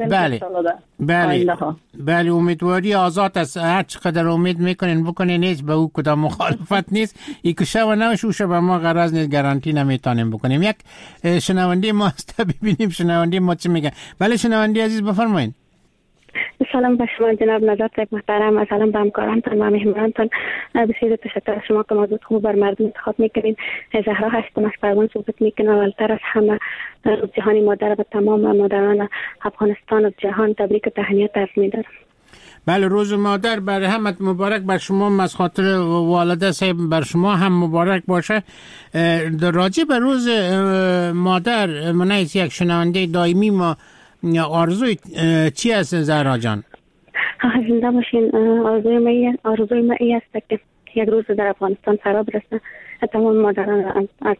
بله امیدواری آزاد است، هر چقدر امید میکنین بکنین، هیچ به او کدام مخالفت نیست. ای که شب و نوش به ما غرض نیست، گارانتی نمیتونیم بکنیم. یک شنونده ما است، ببینیم شنونده ما چی میگه. بله شنونده عزیز بفرمایید. سلام به شما جناب نجات صاحب محترم، سلام به همکارانتان و مهمانانتان. بسیار تشکر از شما که موضوع خوب بر مردم انتخاب میکنین. زهرا هستم از پروان صحبت میکنم. اولتر از همه روز جهانی مادر به تمام مادران افغانستان و جهان تبریک و تهنیت عرض می‌دارم. بله روز مادر بر همت مبارک، بر شما از خاطر والده صاحب بر شما هم مبارک باشه. راجع به روز مادر من یک شنونده دائمی ما آرزوی چی است زهرا جان؟ زنده باشین. آرزوی ما این است که یک روز در افغانستان فرا برسه، تمام مادران از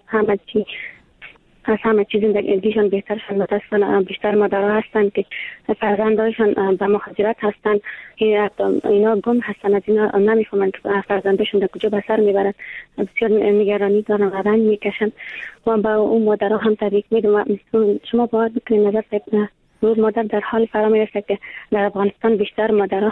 همه چیز زندگیشان بهترشان. متاسفانه بیشتر مادرها هستند که فرزندانشان به مهاجرت هستند، اینا گم هستند، از اینا نمیفهمند که فرزندشون در کجا به سر میبرند، بسیار نگرانی دارن و رنج میکشند و با اون مادرها هم تبریک میدم. شما باید بکنید نظر صاحب، روز مادر در حال فرا میرسه که در افغانستان بیشتر مادرها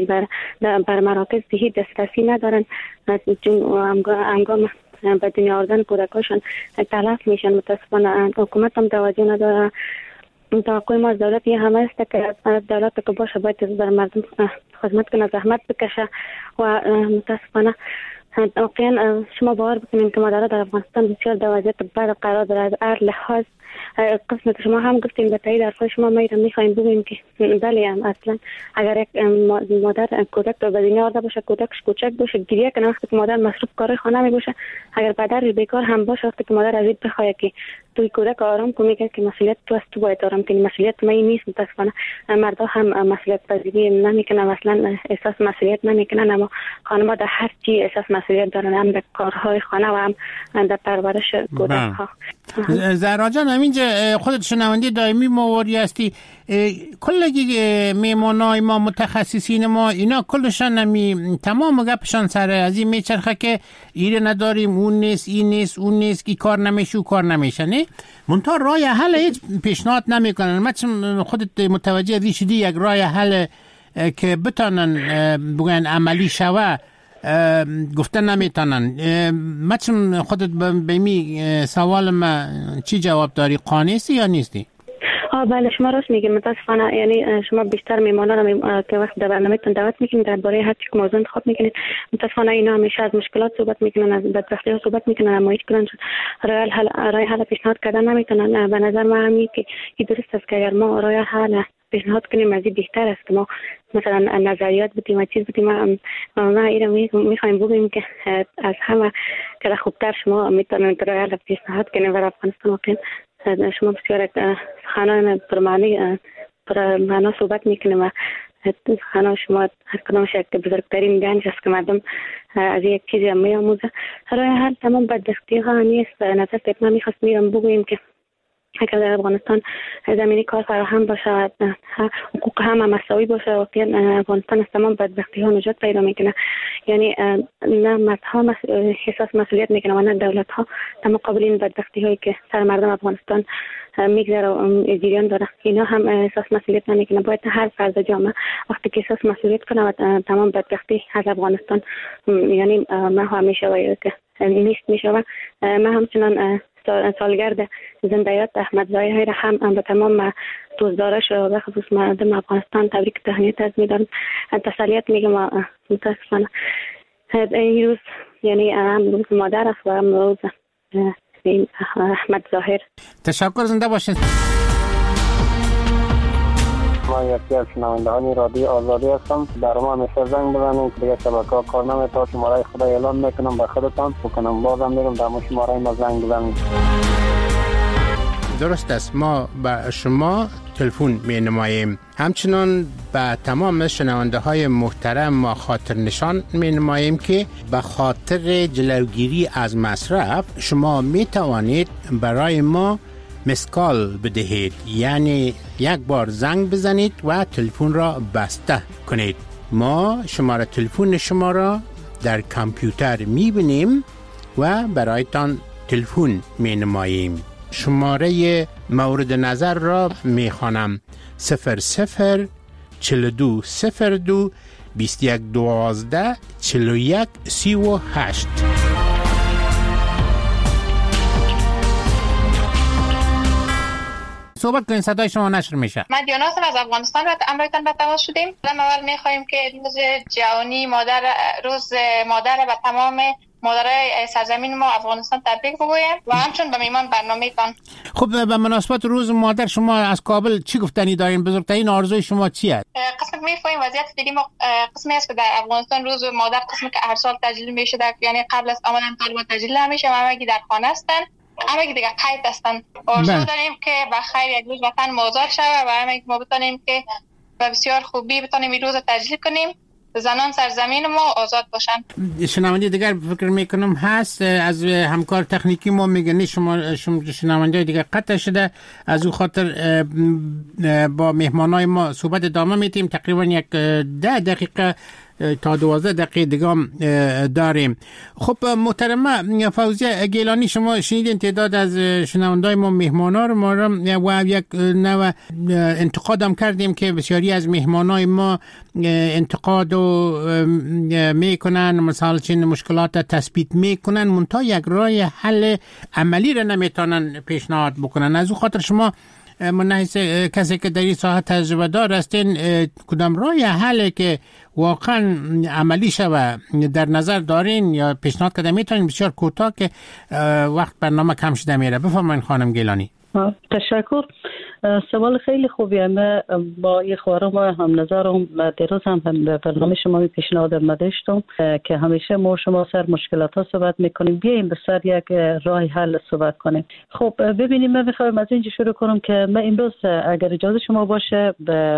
بر مراکز صحی دسترسی ندارن، چون انگام به دنیا آوردن کودکاشون تلف میشن. متاسفانه حکومت هم توجه نداره. توقع ما از دولت یه همه است که دولت که باشه باید بر مردم خدمت کنه، زحمت بکشه و متاسفانه واقعا شما باور بکنید که مادرها در افغانستان بسیار در وضعیت بد قرار داره از هر لحاظ. قسمت شما هم گفتیم به تایید حرفای شما میخوایم بگوییم که بله اصلا اگر یک مادر کودک رو به دنیا آورده باشه، کودکش کوچک باشه، گریه کنه وقتی که مادر مصروف کار خانه می باشه، اگر پدر بیکار هم باشه وقتی که مادر از این بخواد که توی کودک آرام کنه، میگه که مسئولیت تو است، تو باید آرام کنی، مسئولیت من نیست. متاسفانه مردا هم مسئولیت پذیری نمیکنن، اصلا احساس مسئولیت نمیکنن، اما خانم‌ها در هر چی احساس مسئولیت دارن، هم در کارهای خانه و هم در پرورش کودک‌ها. زهرا جان همینجا خودت شنونده دائمی مواری هستی، کلگی میمانای ما متخصصین ما اینا کلشان تمام گپشان سر از این میچرخه که ایره نداریم، اون نیست، این نیست، اون نیست، کی کار نمیشه و کار نمیشه، نه منتها راه حل هیچ پیشنهاد نمیکنن. مثلا خودت متوجه از شدی یک راه حل که بتونن بگن عملی شوه گفتن نمیتونن. مثلا خودت به می سوال ما چی جواب داری؟ قانعی یا نیستی؟ بله شما راست میگید. متاسفانه یعنی شما بیشتر میمانان که وقت در برنامه‌تون دعوت میکنید درباره هر چیز موضوع انتخاب میکنید، متاسفانه اینا همیشه از مشکلات صحبت میکنن، از بدبختی‌ها صحبت میکنن، اما هیچ کدوم راه حل پیشنهاد کردن نمیتونن. به نظر من همین که درست است که اگر ما راه حل پیشنهاد کنیم از این بهتر است که ما مثلا نظریات بدیم و چیز بدیم. ما اینا میخوایم بگیم که از همه که خوبتر شما میتونید راه حل پیشنهاد کنید برای افغانستان. واقعا شما بسیار خانه پر معنا صحبت میکنیم و خانه شما هر کدامش یک بزرگترین گنج است که مردم از یک چیزی هم میاموزه. راه حل تمام بدبختی ها نیست. نظر من میخواست میرم بگویم که اگر در افغانستان زمینی کار فراهم باشه، حقوق همه مساوی باشه، واقعا افغانستان از تمام بدبختی ها نجات پیدا میکنه. یعنی نه مردها احساس مسئولیت میکنه و نه دولت ها در مقابل این بدبختی هایی که سر مردم افغانستان میگذره و جریان داره، اینا هم احساس مسئولیت نمیکنه. باید هر فرد جامعه وقتی که احساس مسئولیت کنه و تمام بدبختی از افغانستان یعنی ما همیشه که نیست میشه. و ما همچنان سالگرد زندگیات احمد ظاهر هم به تمام دوستدارش و به خصوص مردم افغانستان تبریک تهنیت از میدارم. تسلیت میگم. متاسفانه این روز یعنی هم روز مادر است و هم روز احمد ظاهر. تشکر، زنده باشید. ما یکی از شنوندگان رادیو آزادی هستم. در ما همیشه زنگ بزنید که دیگه شبکه‌ها کار نمی‌کنه. شماره خدا اعلام میکنم به خودتان بکنم، بازم میگم در شماره ما زنگ بزنید. درست است، ما به شما تلفن می نماییم. همچنان به تمام شنونده های محترم ما خاطر نشان می نماییم که به خاطر جلوگیری از مصرف شما می توانید برای ما مسکال بدهید، یعنی یک بار زنگ بزنید و تلفن را بسته کنید. ما شماره تلفن شما را در کامپیوتر می بینیم و برایتان تلفن می نماییم. شماره مورد نظر را می خوانم: 00 42 02 21 12 41 38. صحبت کنین، صدای شما نشر میشه. من دیاناس از افغانستان و امریکا به تماس شدیم. اول میخوایم که روز جهانی روز مادر و تمام مادرای سرزمین ما افغانستان تبریک بگویم و همچون به میمان برنامه تان. خب به مناسبت روز مادر شما از کابل چی گفتنی دارین؟ بزرگترین آرزوی شما چیه؟ قسم میفهمیم وضعیت فعلی ما قسمی است که در افغانستان روز مادر قسمی که هر سال تجلیل میشه، یعنی قبل از آمدن طالبان تجلیل نمیشه و همه در خانه هستن، همه دیگه قید هستن. آرزو داریم که بخیر یک روز وطن آزاد شود و همه ما بتونیم که به بسیار خوبی بتونیم این روز تجلیل کنیم، زنان سرزمین ما آزاد باشن. شنونده دیگر فکر میکنم هست از همکار تکنیکی ما میگن شما شنونده دیگر قطع شده، از او خاطر با مهمانای ما صحبت ادامه میتیم. تقریبا یک 10 دقیقه تا 12 دقیقه دیگه داریم. خب محترمه فوزیه گیلانی، شما شنیدین تعداد از شنوندای ما مهمانا رو ما و یک نوع انتقاد هم کردیم که بسیاری از مهمانای ما انتقاد میکنن، مثلا چین مشکلات تثبیت میکنن، منتها یک راه حل عملی رو نمیتونن پیشنهاد بکنن. از او خاطر شما من حیث کسی که در این ساحه تجربه دار هستین، کدام راه حلی که واقعا عملی شوه در نظر دارین یا پیشنهاد کرده میتونین؟ بسیار کوتاه که وقت برنامه کم شده میره. بفرمایید خانم گیلانی. تشکر. سوال خیلی خوبیه. من با یه خواهرم هم نظرم دیروز هم به برنامه شما پیشنهاد داشتم که همیشه ما شما سر مشکلات ها صحبت میکنیم، بیاییم به سر یک راه حل صحبت کنیم. خب ببینیم، من میخوایم از اینجا شروع کنم که من امروز اگر اجازه شما باشه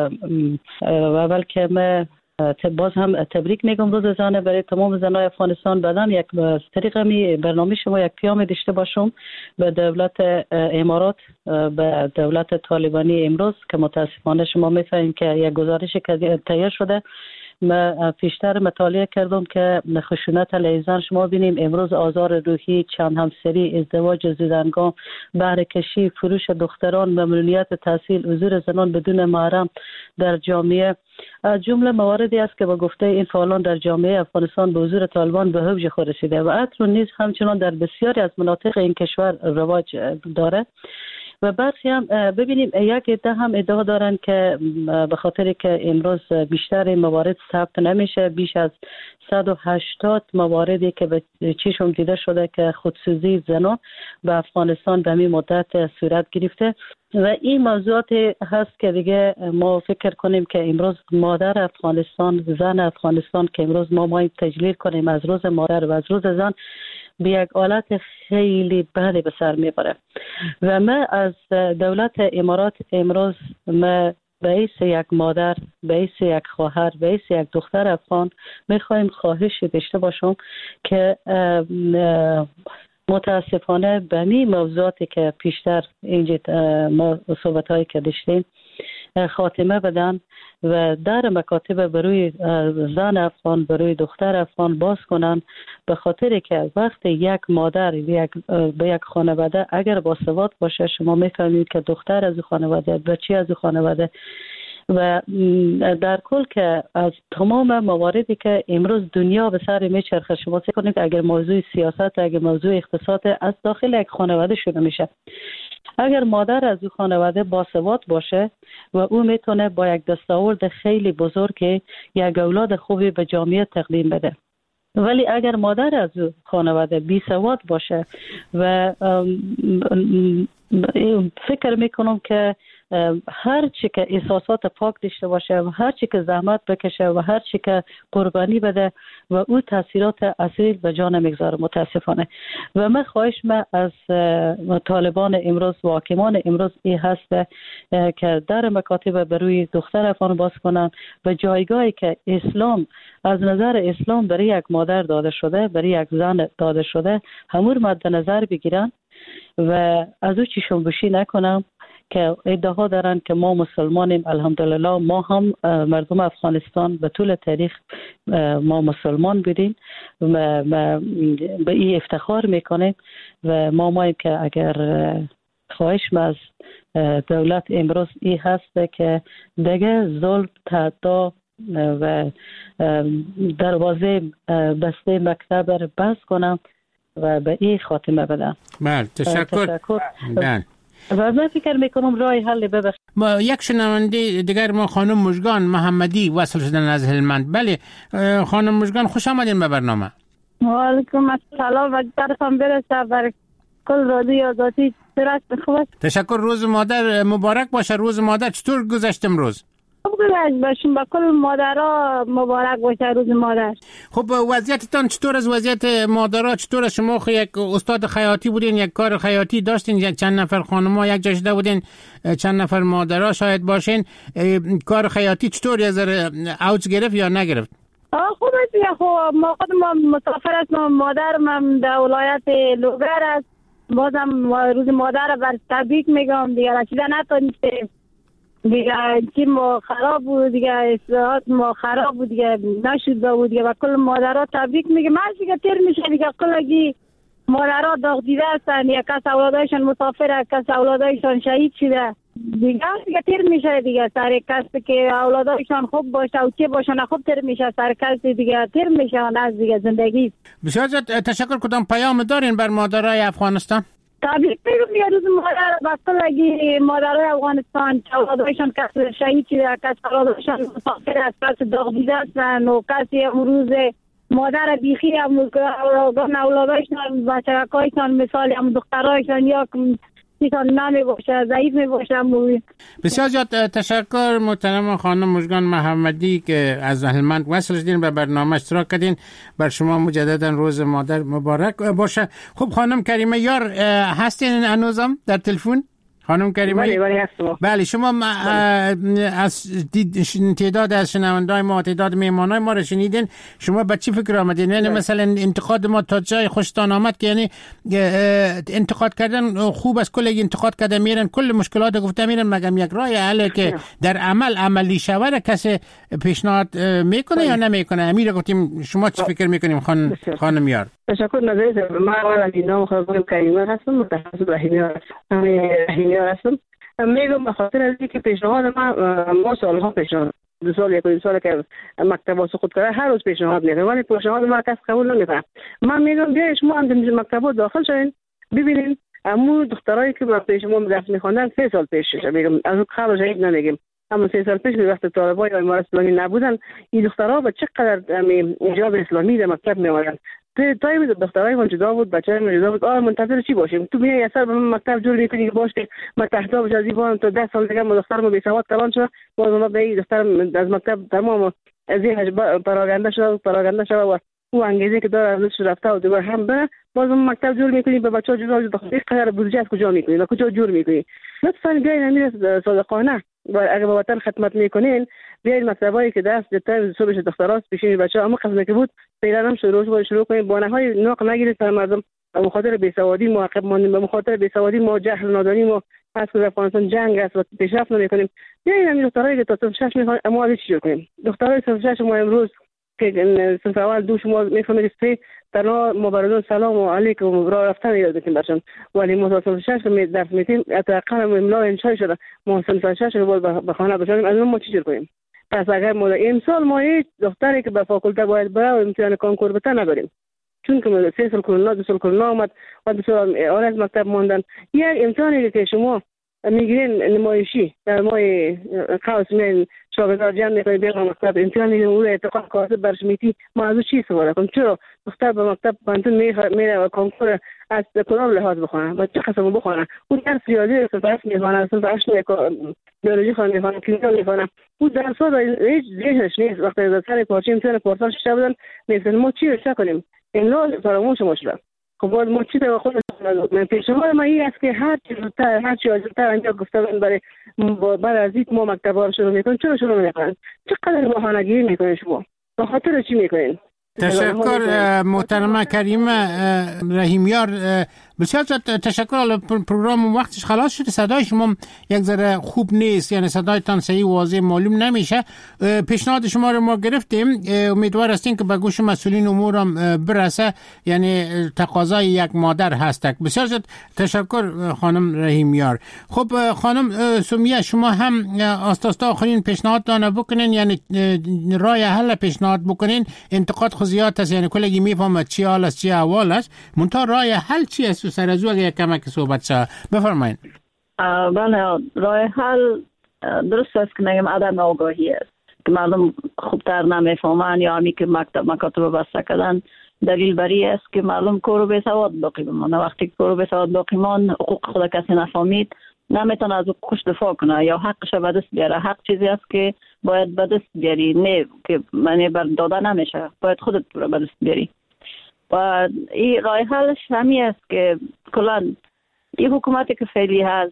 اول که من باز هم تبریک میگم روز زن برای تمام زنای افغانستان. بعدم یک طریق برنامه شما یک پیام داشته باشم به دولت امارات، به دولت طالبانی امروز که متاسفانه شما میفهمید که یک گزارشی که تهیه شده، من پیشتر مطالعه کردم که خشونت علیه زن شما بینیم امروز آزار روحی، چند همسری، ازدواج زودهنگام، بهره کشی، فروش دختران، ممنوعیت تحصیل، حضور زنان بدون محرم در جامعه از جمله مواردی است که با گفته این فعالان در جامعه افغانستان به حضور طالبان به اوج خود رسیده و عطر نیز همچنان در بسیاری از مناطق این کشور رواج داره. و برخی هم ببینیم یک عده هم ادعا دارن که به خاطر که امروز بیشتر موارد ثبت نمیشه، بیش از 180 مواردی که به چشم دیده شده که خودسوزی زنان به افغانستان به همین مدت صورت گرفته و این موضوعات هست که دیگه ما فکر کنیم که امروز مادر افغانستان، زن افغانستان که امروز ما تجلیل کنیم از روز مادر و از روز زن به یک حالت خیلی بدی به سر میبره و من از دولت امارات امروز ما به حیث یک مادر، به حیث یک خواهر، به حیث یک دختر افغان میخوایم خواهش داشته باشم که متاسفانه به این موضوعاتی که پیشتر اینجا ما صحبت‌هایی که داشتیم خاتمه بدن و در مکاتب بروی زن افغان، بروی دختر افغان باز کنن، به خاطر که وقت یک مادر به یک خانواده اگر باسواد باشه، شما میفهمید که دختر از خانواده، بچی از خانواده و در کل که از تمام مواردی که امروز دنیا به سر میچرخه، شما فکر کنید اگر موضوع سیاست، اگر موضوع اقتصاد از داخل یک خانواده شروع میشه. اگر مادر از او خانواده باسواد باشه و او میتونه با یک دستاورد خیلی بزرگ یک اولاد خوبی به جامعه تقدیم بده. ولی اگر مادر از او خانواده بی سواد باشه و فکر میکنم که هر چی که احساسات پاک داشته باشه و هر چی که زحمت بکشه و هر چی که قربانی بده و او تاثیرات اصیل به جان میگذاره متاسفانه. و من خواهش من از طالبان امروز و حاکمان امروز این هست که در مکاتب به روی دختر افغان باز کنن و جایگاهی که اسلام از نظر اسلام برای یک مادر داده شده، برای یک زن داده شده، همون مد نظر بگیرن و از او چشم‌پوشی نکنم که ادعا دارن که ما مسلمانیم. الحمدلله ما هم مردم افغانستان به طول تاریخ ما مسلمان بودیم و به این افتخار میکنیم و ما که اگر خواهش از دولت امروز این هست که دیگه ظلم تعدی و دروازه بسته مکتب را بس کنم و به این خاتمه بدم. بله تشکر. بله. و من فکر میکنم راه حل ببخشید. ما یک شنونده دیگر ما خانم مژگان محمدی وصل شدن از هلمند. بله خانم مژگان خوش آمدین به برنامه. و علیکم السلام و طرفم برسه بر کل رادیو آزادی. خوب. تشکر. روز مادر مبارک باشه. روز مادر چطور گذشت امروز؟ خوب باشیم. با کل مادرها مبارک باشه روز مادر. خب وضعیتتان چطور از وضعیت مادرها چطور؟ شما یک استاد خیاطی بودین، یک کار خیاطی داشتین، چند نفر خانم‌ها یک جا شده بودین، چند نفر مادرها شاید باشین. کار خیاطی چطور یه ذره اوج گرفت یا نگرفت؟ خوب است. خب ما خودم مسافر هستم، مادرم در ولایت لوگر است. بازم روز مادر بر تبریک میگم دیگه. رسیده نتونستیم دیگه، چیم ما خراب بود دیگه، اصلاحات ما خراب بود دیگه، نشد بود دیگه. و کل مادرها تبریک میگه. من دیگه تیر میشه دیگه. کلگی مادرها داغ دیده هستن، یک کس اولادایشان مسافر، یک کس اولادایشان شهید شده دیگه تیر میشه دیگه. سر کسی که اولادایشان خوب باشه و چه باشن خوب تیر میشه، سر کسی دیگه تیر میشه از دیگه زندگی. بسیار تشکر. کدام پیام دارین بر مادرای افغانستان؟ تبریک میگم دیگه روز مادر. بسلگی مادرای افغانستان اولادایشان کس شهید شده، کس اولادایشان مسافر است، کس داغ دیده هستن و کسی امروز مادر بیخی هم اولادایشان بچه‌هایشان مثال هم دخترایشان یا چیزان نمی باشه، ضعیف می باشه. بسیار زیاد تشکر محترم خانم مژگان محمدی که از هلمند وصل شدین به برنامه اشتراک کردین. بر شما مجددا روز مادر مبارک باشه. خب خانم کریمه یار هستین هنوزم در تلفن؟ خانم کریمه بله شما از تعداد از شنونده‌های ما، تعداد مهمانای ما رو شنیدین. شما به چی فکر آمدین؟ یعنی مثلا انتقاد ما تا جای خوشتان آمد که یعنی انتقاد کردن خوب است، کل انتقاد کرده میرن کل مشکلات گفته میرن، مگم یک راه حل که در عملی شود کسی پیشنهاد میکنه یا نمیکنه؟ امیر گفتیم شما چی فکر میکنیم خانم یار؟ تشکر. نظریت ما اولا نام خانم کریمه هستم، متخصص رحیمی هستم. میگم به خاطر از اینکه پیشنهاد ما سالها پیشنهاد 2 سال 1 سال که مکتب سقوط کرده هر روز پیشنهاد میده ولی پیشنهاد ما کس قبول نمیکنه. من میگم بیاید شما هم در مکتب داخل شین ببینین امو دخترایی که با پیش ما درس میخوندن 3 سال پیشش، میگم از قبل شهید نمیگیم، اما 3 سال پیش وقت طالبای امارات اسلامی نبودن این دخترها با چقدر حجاب اسلامی در مکتب میآمدن. تایم دخترای من جدا بود، بچه‌های من جدا بود. منتظر چی باشیم؟ تو میای اثر به مکتب جور میکنی که باشه من تحت بجازی بودم تا 10 سال دیگه دخترم بی سواد کلان شد، باز ما به دختر از مکتب تمام از این پراگنده شد و او انگیزه که داره ازش رفته و دیگه هم به باز مکتب جور میکنی به بچه‌ها جدا دختر قرار بودجه از کجا میکنی و کجا جور میکنی؟ لطفا بیاین امیر صادقانه اگه با وطن خدمت میکنین بیاین مکتبایی که دست در صبحش دختراست پیشین بچه‌ها اما قسمه که بود پیرانم شروع کنیم بانه‌های ناق نگیرید تا مردم به خاطر بیسوادی معاقب ماندیم، به خاطر بیسوادی ما جهل نادانی ما پس که افغانستان جنگ است و پیشرفت نمی‌کنیم. بیاین همین دخترایی که تا 6 میخوان اما چی کنیم؟ دخترای 6 ما امروز که صف اول دو شما میفهمید که تنها مبارزان سلام و علیکم و راه رفتن یاد بکنیم برشان، ولی متاسف شش که درس میتیم اتاقا املا انشای شده محسن شش رو باید به خانه بشانیم. از اون ما چی جور کنیم؟ پس اگر ما امسال ما هیچ دختری که به فاکولته باید بره و امتحان کنکور بته نداریم، چون که 3 سال کرونا 2 سال کرونا آمد و 2 سال از مکتب موندن. یک امتحانی که شما میگیرین نمایشی در ماه قوس من شاگردان جمع میکنید بیرون مکتب امتحان میگیرین اون اتفاق کاسب برش میتی، ما از چی استفاده کنیم؟ چرا دختر به مکتب بانتون میره و کنکور از کدام لحاظ بخونه و چه قسم بخونه؟ اون درس ریاضی صفحه میخونه، صفحه بیولوژی خونه میخونه، کیمیا میخونه، اون درس ها هیچ ذهنش نیست. وقتی از سر پارچه امتحان پارسال شش بودن میگن ما چی رو کنیم؟ املا فراموش شده. خب باید ما چی تو خود من پیشنهاد ما این است که هر چی زودتر انجام گفتن برای از این ما مکتب‌ها رو شروع میکنن. چرا شروع میکنن؟ چقدر بهانه‌گیری میکنین شما؟ به خاطر چی میکنین؟ تشکر محترم کریم رحیمیار، بسیار تشکر. پروگرام وقتش خلاص شده، صدای شما یک ذره خوب نیست، یعنی صدایتان صحیح واضح معلوم نمیشه. پیشنهاد شما رو ما گرفتیم، امیدوار هستیم که به گوش مسئولین امور هم برسه، یعنی تقاضای یک مادر هست. بسیار تشکر خانم رحیمیار. خب خانم سمیه، شما هم آستاستا آخرین پیشنهاد دانه بکنین، یعنی راه حل پیشنهاد بکنین. انتقاد خزیات است، یعنی کلگی میفهمد چی حال است چی احوال است، منتها راه حل چی است؟ سر از او اگه کمک صحبت شد بفرمایید. بله، راه حل درست است که میگم عدم آگاهی است که مردم خوبتر نمیفهمن یا همی که مکاتب بسته کردن. دلیل بری است که مردم کور و بیسواد باقی بمانه. وقتی کور و بیسواد باقی مان، حقوق خود کسی نفهمید، نمیتونه از حقوقش دفاع کنه یا حقش به دست بیاره. حق چیزی است که باید به دست بیاری، نه که معنی بر داده نمیشه، باید خودت به دست بیاری. و این راه حلش همی است که کلا این حکومتی که فعلی هست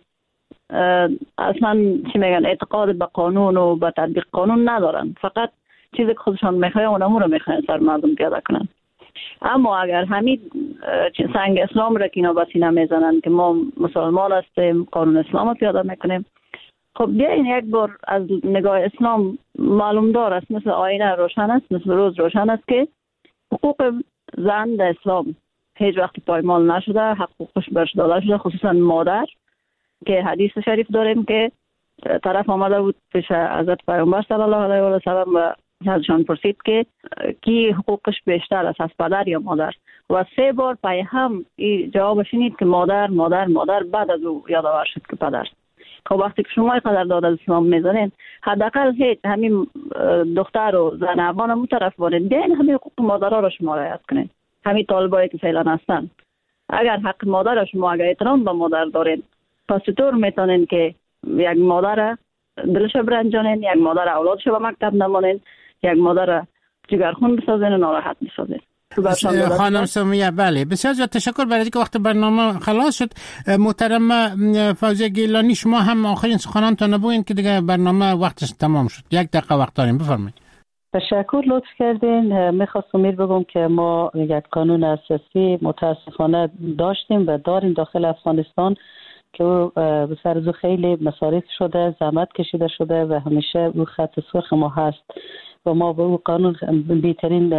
اصلا چی میگن اعتقاد به قانون و به تطبیق قانون ندارن، فقط چیزی که خودشان میخواین اونمو رو میخواین سر مردم پیاده کنن. اما اگر همین سنگ اسلام را که اینا به سینه میزنن که ما مسلمان هستیم، قانون اسلام رو پیاده میکنیم، خب بیاین یک بار از نگاه اسلام معلوم دار است، مثل آینه روشن است، مثل روز روشن است که حقوق زن در اسلام هیچ وقت پایمال نشده، حقوقش برش داده شده، خصوصا مادر که حدیث شریف داریم که طرف آمده بود پیش حضرت پیامبر صلی الله علیه و سلم و ازشان پرسید که کی حقوقش بیشتر است، از پدر یا مادر، و 3 بار پای هم این جواب شنید که مادر مادر مادر، بعد از او یادآور شد که پدر. خب وقتی که شما قدر داد از اسلام میزنین، حداقل هیچ همین دختر و زن افغان هم طرف بانید، بیاین همین حقوق مادرها را شما رعایت کنین. همین طالبایی که فعلا هستن، اگر حق مادر شما اگر احترام به مادر دارین، پس چطور میتونین که یک مادر دلش برنجانین، یک مادر اولادش به مکتب نمانین، یک مادر جگرخون بسازین و ناراحت بسازین؟ خانم سمیه، بله بسیار زیاد تشکر برای اینکه وقت برنامه خلاص شد. محترم فوزیه گیلانی، شما هم آخرین سخنانتون بگوین که دیگه برنامه وقتش تمام شد. 1 دقیقه وقت داریم، بفرمایید. تشکر، لطف کردین. میخواستم بگم که ما یک قانون اساسی متاسفانه داشتیم و داریم داخل افغانستان که به سر از خیلی مصارف شده، زحمت کشیده شده و همیشه او خط سرخ ما هست و ما به او قانون بیترین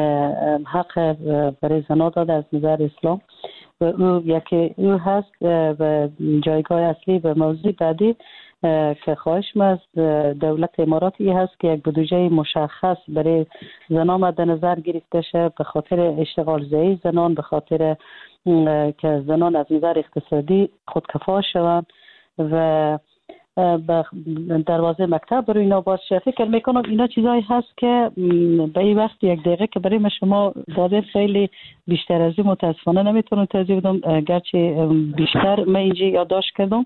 حق برای زنان داده از نظر اسلام و او یکی او هست. و جایگاه اصلی و موضوع بعدی که خواهشم از دولت اماراتی هست که یک بودجه مشخص برای زنان مد نظر گرفته شه، به خاطر اشتغال زایی زنان، به خاطر که زنان از نظر اقتصادی خودکفا شوند و دروازه مکتب برای اینا باز شه. فکر میکنم اینا چیزایی هست که به این وقت 1 دقیقه که برای ما شما داده خیلی بیشتر از این متاسفانه نمیتونم توضیح بدم، گرچه بیشتر من اینجا یادداشت کردم.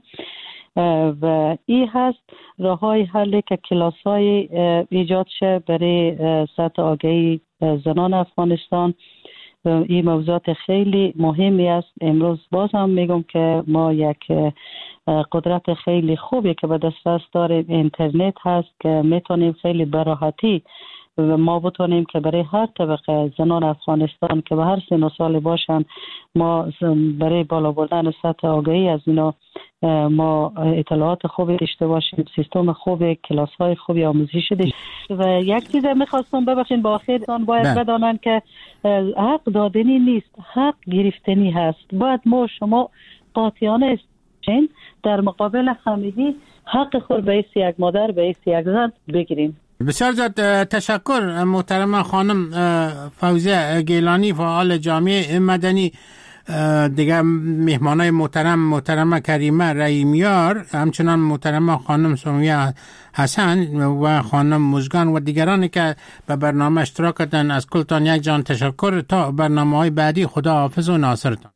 و این هست راه های حلی که کلاس های ایجاد شه برای سطح آگاهی زنان افغانستان. این موضوعات خیلی مهمی است. امروز باز هم میگم که ما یک قدرت خیلی خوبی که به دسترس داریم، اینترنت هست که میتونیم خیلی براحتی ما بتونیم که برای هر طبقه زنان افغانستان که به هر سن و سال باشن، ما برای بالا بردن سطح آگاهی از اینا ما اطلاعات خوبی داشته باشیم، سیستم خوبی، کلاس های خوبی آموزشی داشته. و یک چیز میخواستم ببخشید با آخرتان باید بدانن که حق دادنی نیست، حق گرفتنی هست. باید ما شما قاطعانه استین در مقابل همگی حق خود به ایست یک مادر، به ایست یک زن بگیریم. بسیار زیاد تشکر محترم خانم فوزیه گیلانی، فعال جامعه مدنی. دیگه مهمانای محترم کریمه رحیمیار، همچنان محترم خانم سمیه حسن و خانم مزگان و دیگرانی که به برنامه اشتراک کردن، از کلتان یک جان تشکر. تا برنامه‌های بعدی خدا حافظ و ناصرتان.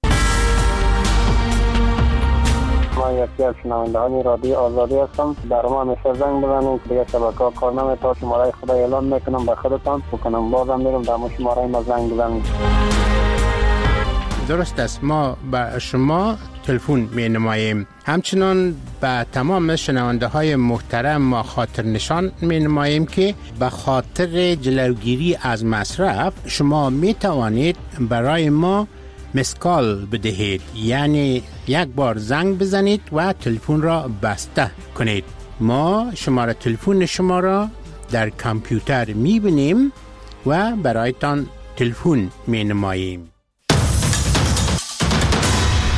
ما یکی از شنوندهان رادیو آزادی هستم. در ما همیشه زنگ بزنید که دیگه شبکه‌ها کار نمی‌کنه. شماره خدا اعلان میکنم به خودتان بکنم، بازم میرم در شماره ما زنگ بزنید. درست است، ما به شما تلفن می نماییم. همچنان به تمام شنونده های محترم ما خاطر نشان می نماییم که به خاطر جلوگیری از مصرف شما می توانید برای ما مسکال بدهید، یعنی یک بار زنگ بزنید و تلفن را بسته کنید. ما شماره تلفن شما را در کامپیوتر می بینیم و برایتان تلفن می نماییم.